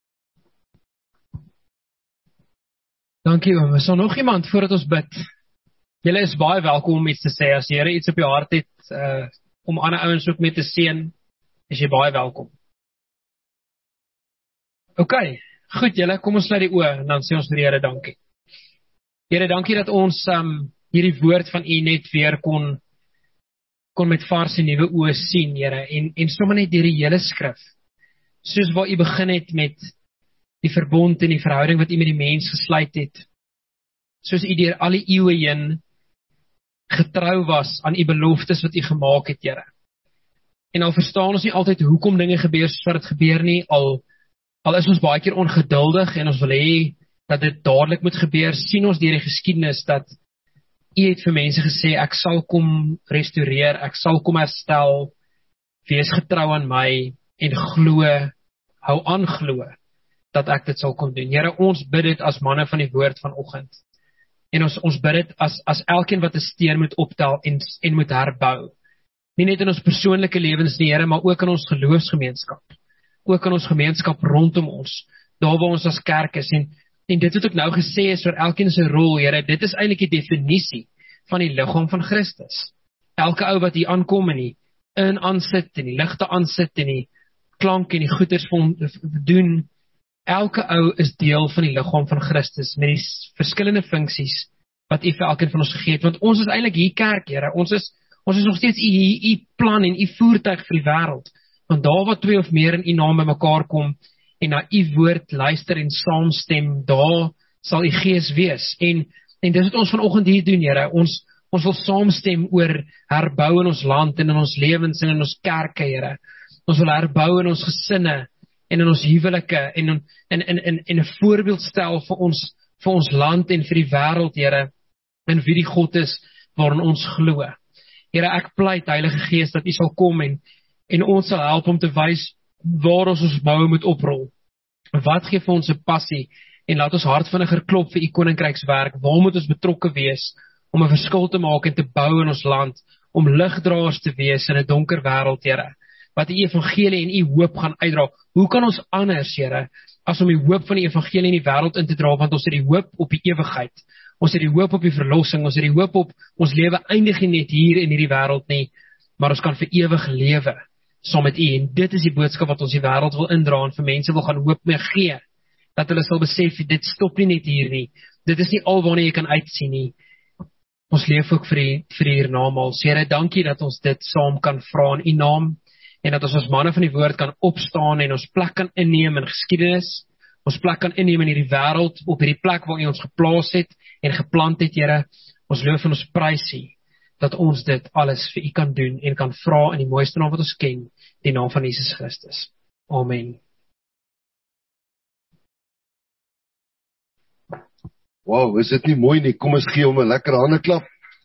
Dankie oom. Is daar nog iemand voordat ons bid? Julle is baie welkom om iets te sê. As die Here iets op jou hart het, om ander ouens ook mee te seën, is jy baie welkom. OK, goed julle, kom ons sluit die oë en dan sê ons vir die Here dankie. Here, dankie dat ons hierdie woord van U net weer kon met vars en nuwe oë sien, Here, en sommer net deur die hele skrif. Soos waar U begin het met die verbond en die verhouding wat U met die mens gesluit het. Soos U deur al die eeue heen getrou was aan U beloftes wat U gemaak het, Here. En al verstaan ons nie altyd hoekom dinge gebeur soos wat dit gebeur nie, al is ons baie keer ongeduldig en ons wil hê dat dit dadelik moet gebeur, sien ons deur die geskiedenis dat U het vir mense gesê, ek sal kom restoreer, ek sal kom herstel, wees getrou aan my en glo, hou aan glo, dat ek dit sal kon doen. Here, ons bid dit as manne van die woord vanoggend. En ons bid dit as elkeen wat 'n steen moet optel en moet herbou. Nie net in ons persoonlike lewens nie, Here, maar ook in ons geloofsgemeenskap. Ook in ons gemeenskap rondom ons, daar waar ons as kerk is. En dit wat ek nou gesê is vir elkeen se rol, Here, dit is eintlik die definisie van die liggaam van Christus. Elke ou wat hier aankom en die aansit en die ligte aansit en die klank en die goeders doen, elke ou is deel van die liggaam van Christus met die verskillende funksies wat U vir elkeen van ons gegee het, want ons is eintlik hier kerk, Here. Ons is nog steeds U plan en U voertuig vir die wêreld. Want daar waar 2 of meer in U naam bymekaar kom en na U woord luister en saamstem, daar sal U Gees wees. En dis wat ons vanoggend hier doen, Here. Ons wil saamstem oor herbou in ons land en in ons lewens en in ons kerke, Here. Ons wil herbou in ons gesinne en in ons huwelike en 'n voorbeeld stel vir ons land en vir die wêreld, Here, en wie die God is waarin ons glo. Here, ek pleit, Heilige Gees, dat U sal kom en ons sal help om te wys waar ons boue moet oprol. Wat gee vir ons 'n passie en laat ons hart vinniger klop vir U koninkrykswerk. Waar moet ons betrokke wees om 'n verskil te maak en te bou in ons land, om ligdraers te wees in 'n donker wêreld, Here, wat U evangelie en U hoop gaan uitdra. Hoe kan ons anders, Here, as om die hoop van die evangelie in die wêreld in te dra, want ons het die hoop op die ewigheid. Ons het die hoop op die verlossing, ons het die hoop op ons lewe eindig nie net hier in hierdie wêreld nie. maar ons kan vir ewig lewe saam met U. En dit is die boodskap wat ons die wêreld wil indra en vir mense wil gaan hoop mee gee. Dat hulle sal besef, dit stop nie net hier nie. Dit is nie al waarna jy kan uitsien nie. Ons leef ook vir die hiernamaals. Here, dankie dat ons dit saam kan vra in U naam en dat ons as manne van die woord kan opstaan en ons plek kan inneem in geskiedenis, ons plek kan inneem in hierdie wêreld, op hierdie plek waar U ons geplaas het en geplant het, Here. Ons loof en ons prys U dat ons dit alles vir U kan doen en kan vra in die mooiste naam wat ons ken, die naam van Jesus Christus. Amen. Wow, is dit nie mooi nie? Kom ons gee hom 'n lekker handeklap.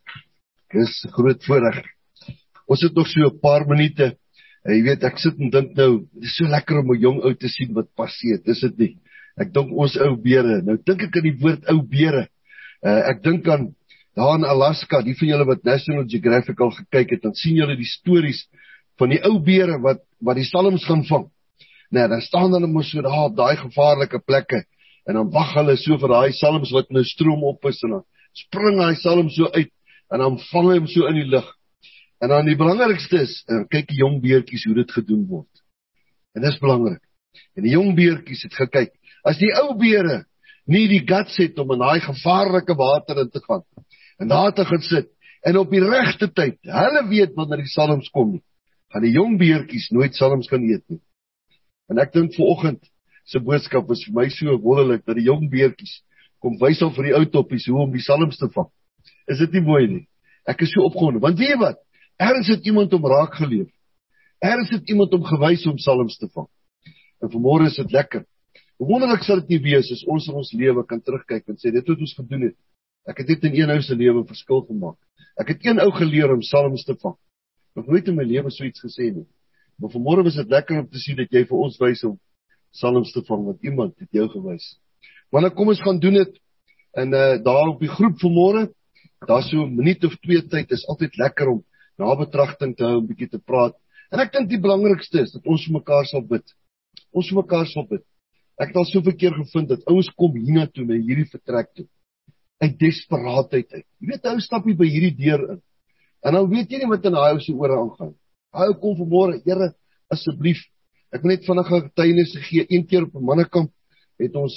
Dis 'n groot voorreg. Ons het nog so 'n paar minute. Jy weet, ek sit en dink nou, dit is so lekker om 'n jong ou te sien wat passeer, dis dit nie. Ek dink ons ou beere. Nou dink ek aan die woord ou beere. Ek dink aan daar in Alaska, die van julle wat National Geographic al gekyk het, dan sien julle die stories van die ou beere wat die salms gaan vang. Nee, dan staan hulle mos so daar op daai gevaarlike plekke. En dan wag hulle so vir daai salms wat nou stroom op is en dan spring daai salm so uit en dan vang hy hom so in die lug. En dan die belangrikste is, kyk die jong beertjies hoe dit gedoen word. En dis belangrik. En die jong beertjies het gekyk, as die ou beere nie die guts het om in daai gevaarlike water in te gaan en daar te gaan sit en op die regte tyd, hulle weet wanneer die salms kom nie, gaan die jong beertjies nooit salms kan eet nie. En ek dink vanoggend se boodskap is vir my so wonderlik dat die jong beertjies kom wys al vir die ou toppies hoe om die salms te vang. Is dit nie mooi nie? Ek is so opgewonde, want weet jy wat? Ergens het iemand om raak geleef. Ergens het iemand om gewys om salms te vang. En vanmôre is dit lekker. Hoe wonderlik sal dit nie wees as ons in ons lewe kan terugkyk en sê dit wat ons gedoen het. Ek het net in een ou se lewe verskil gemaak. Ek het een ou geleer om salms te vang. Nog nooit in my lewe so iets gesê nie. Maar vanmôre was dit lekker om te sien dat jy vir ons wys om salms te vang, want iemand het jou gewys. Maar nou kom ons gaan doen dit. En daar op die groep vanmôre, daar so 'n minuut of 2 tyd is altyd lekker om nabetragting te hou, 'n bietjie te praat. En ek dink die belangrikste is dat ons vir mekaar sal bid. Ons vir mekaar sal bid. Ek het al soveel keer gevind dat ouens kom hiernatoe na hierdie vertrek toe uit desperaatheid uit. Jy weet, ou stap hier by hierdie deur in. En dan weet jy nie wat in daai ou se ore aangaan. Hy kom vanmôre, Here, asseblief. Ek wil net vinnige getuienis gee. Een keer op 'n mannekamp het ons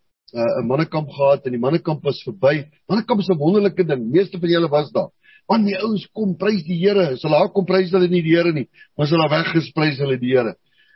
'n mannekamp gehad en die mannekamp was verby. Mannekamp is 'n wonderlike ding. Meeste van julle was daar. Want die ouens kom prys die Here. As hulle daar kom prys hulle nie die Here nie, maar as hulle weggesprys hulle die Here.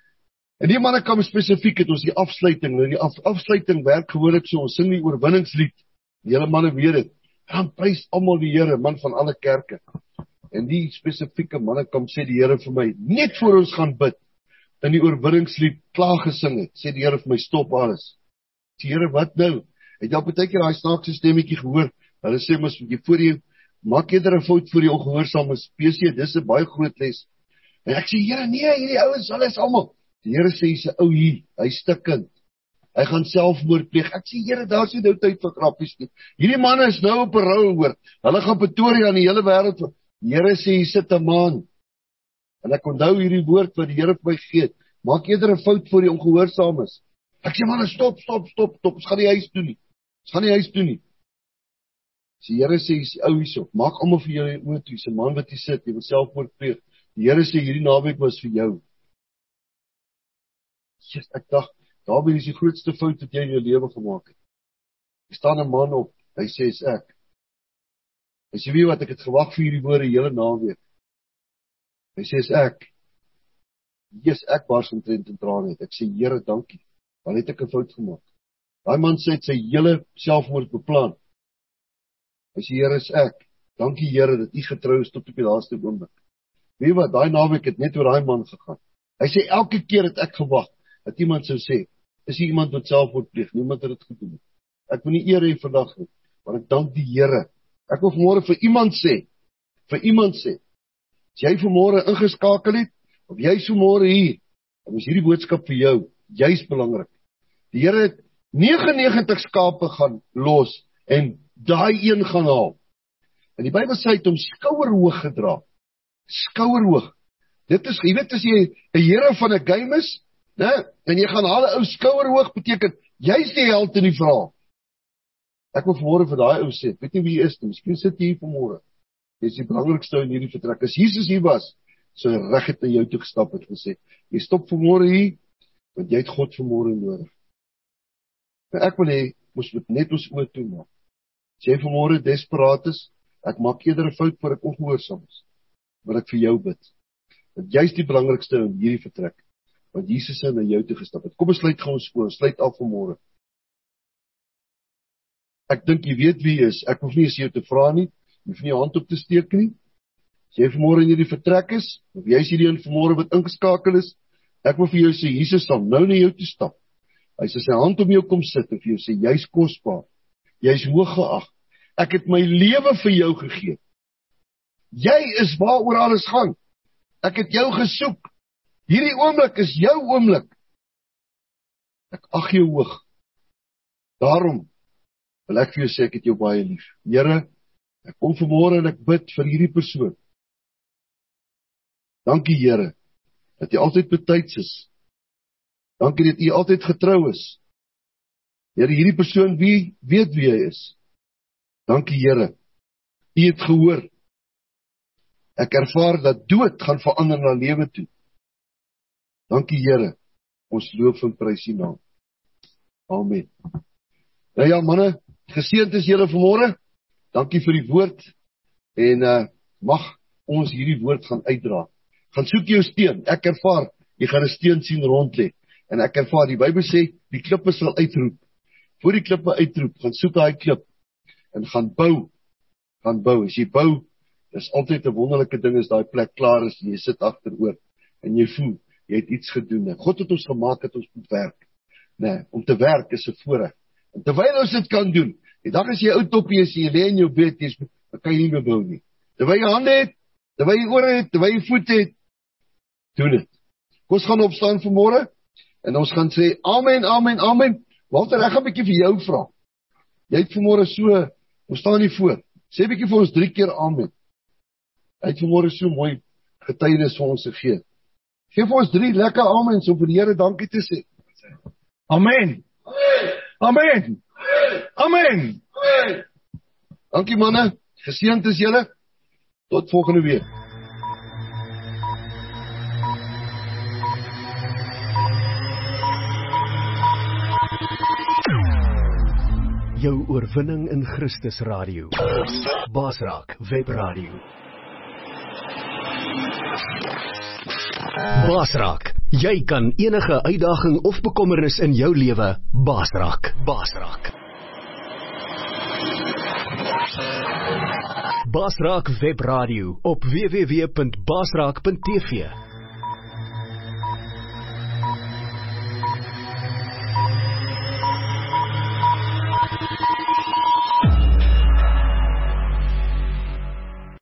En die mannekamp spesifiek het ons die afsluiting. Nou die afsluiting werk gewoonlik so, ons sing die oorwinningslied. Die hele manne weet dit. Dan prys almal die Here, man van alle kerke. En die spesifieke mannekamp sê die Here vir my, net voor ons gaan bid, in die oorwinningslied klaar gesing het, sê die Here vir my, stop alles. Die Here, wat nou? Het jy al baie keer daai snaakse stemmetjie gehoor? Hulle sê mos jy voor jy maak eerder 'n fout voor jy ongehoorsaam is. PC, dis 'n baie groot les. En ek sê, Here, nee, hierdie ouens, hulle is almal. Die Here sê hy's 'n ou hier, hy's stikkend. Hy gaan selfmoord pleeg. Ek sê, Here, daar's nie nou tyd vir grappies nie. Hierdie manne is nou op 'n rou hoor. Hulle gaan Pretoria aan die hele wêreld. Die Here sê hy sit 'n man. En ek onthou hierdie woord wat die Here vir my gee. Maak eerder 'n fout voor jy ongehoorsaam is. Ek sê, man, stop. Ons gaan nie huis toe nie. Die Here sê, hy's ou hierso. Maak almal vir jou oë toe. Hy's 'n man wat hier sit, jy wil selfmoord pleeg. Die Here sê, hierdie naweek was vir jou. Jesus, ek dink, daarby is die grootste fout wat jy in jou lewe gemaak het. Hy staan 'n man op, hy sê, is ek. Hy sê, weet wat, ek het gewag vir hierdie woorde hele naweek. Hy sê, is ek. Jesus, ek bars omtrent in trane het. Ek sê, Here, dankie. Dan het ek 'n fout gemaak. Daai man sê sy hele selfmoord beplan. Hy sê, Here, is ek. Dankie, Here, dat U getrou is tot op die laaste oomblik. Weet wat, daai naweek het net oor daai man gegaan. Hy sê, elke keer het ek gewag dat iemand sou sê, is hier iemand wat selfmoord pleeg? Niemand het dit gedoen. Ek wil nie eer hê vandag nie, maar ek dank die Here. Ek wil vanmôre vir iemand sê, as jy vanmôre ingeskakel het, of jy is vanmôre hier, dan is hierdie boodskap vir jou, jy's belangrik. Die Here het 99 skape gaan los, en daai een gaan haal. En die Bybel sê hy het hom skouerhoog gedra. Skouerhoog. Dit is, jy weet, as jy 'n Here van 'n game is, né, en jy gaan haal 'n ou skouerhoog, beteken, jy's die held in die verhaal. Ek wil vanmôre vir daai ou sê, weet nie wie jy is nie, miskien sit jy hier vanmôre. Jy is die belangrikste in hierdie vertrek. As Jesus hier was, so reg het na jou toe gestap het gesê, jy stop vanmôre hier, want jy het God vanmôre nodig. En ek wil hê, ons moet net ons oë toemaak. As jy vanmôre desperaat is, ek maak eerder 'n fout voor ek ongehoorsaam is, maar ek vir jou bid. Want jy is die belangrikste in hierdie vertrek, want Jesus het na jou toe gestap het. Kom ons sluit gou ons oë, sluit af vanmôre. Ek dink jy weet wie jy is, ek hoef nie eens jou te vra nie, jy hoef nie jou hand op te steek nie. As jy vanmôre in hierdie vertrek is, of jy is hierdie een vanmôre wat ingeskakel is, ek wil vir jou sê, Jesus sal nou na jou toe stap. Hy sal sy hand om jou kom sit en vir jou sê, jy is kosbaar, jy is hooggeag, ek het my lewe vir jou gegee. Jy is waaroor alles gaan. Ek het jou gesoek. Hierdie oomblik is jou oomblik. Ek ag jou hoog. Daarom wil ek vir jou sê, ek het jou baie lief. Here, ek kom vanmôre en ek bid vir hierdie persoon. Dankie Here, dat jy altyd betyds is. Dankie dat jy altyd getrou is. Here, hierdie persoon weet wie hy is. Dankie Here, jy het gehoor. Ek ervaar dat dood gaan verander na lewe toe. Dankie Here, ons loof en prys U naam. Amen. Nou ja manne, geseënd is julle vanmôre. Dankie vir die woord. En mag ons hierdie woord gaan uitdra. Gaan soek jou steen. Ek ervaar, jy gaan 'n steen sien rond lê. En ek ervaar, die Bybel sê, die klippe sal uitroep. Voor die klippe uitroep, gaan soek daai klip. En gaan bou. As jy bou, dis altyd 'n wonderlike ding as daai plek klaar is en jy sit agteroor en jy voel jy het iets gedoen. God het ons gemaak dat ons moet werk. Nee, om te werk is 'n voorreg. En terwyl ons dit kan doen, die dag as jy ou toppie is en jy lê in jou bed, dan kan jy nie meer bou nie. Terwyl jy hande het, terwyl jy ore het, terwyl jy voete het, doen dit. Ons gaan opstaan vanmôre en ons gaan sê amen, amen, amen. Walter, ek gaan 'n bietjie vir jou vra. Jy het vanmôre so, ons staan hier voor. Sê 'n bietjie vir ons 3 keer amen. Hy het vanmôre so mooi getuienis vir ons gegee. Geef vir ons 3 lekker amens om vir die Here dankie te sê. Amen. Amen. Amen. Amen. Dankie manne. Geseënd is julle. Tot volgende week. Jou oorwinning in Christus Radio. Basraak Webradio. Basraak, jy kan enige uitdaging of bekommernis in jou lewe basraak. Basraak Webradio op www.basraak.tv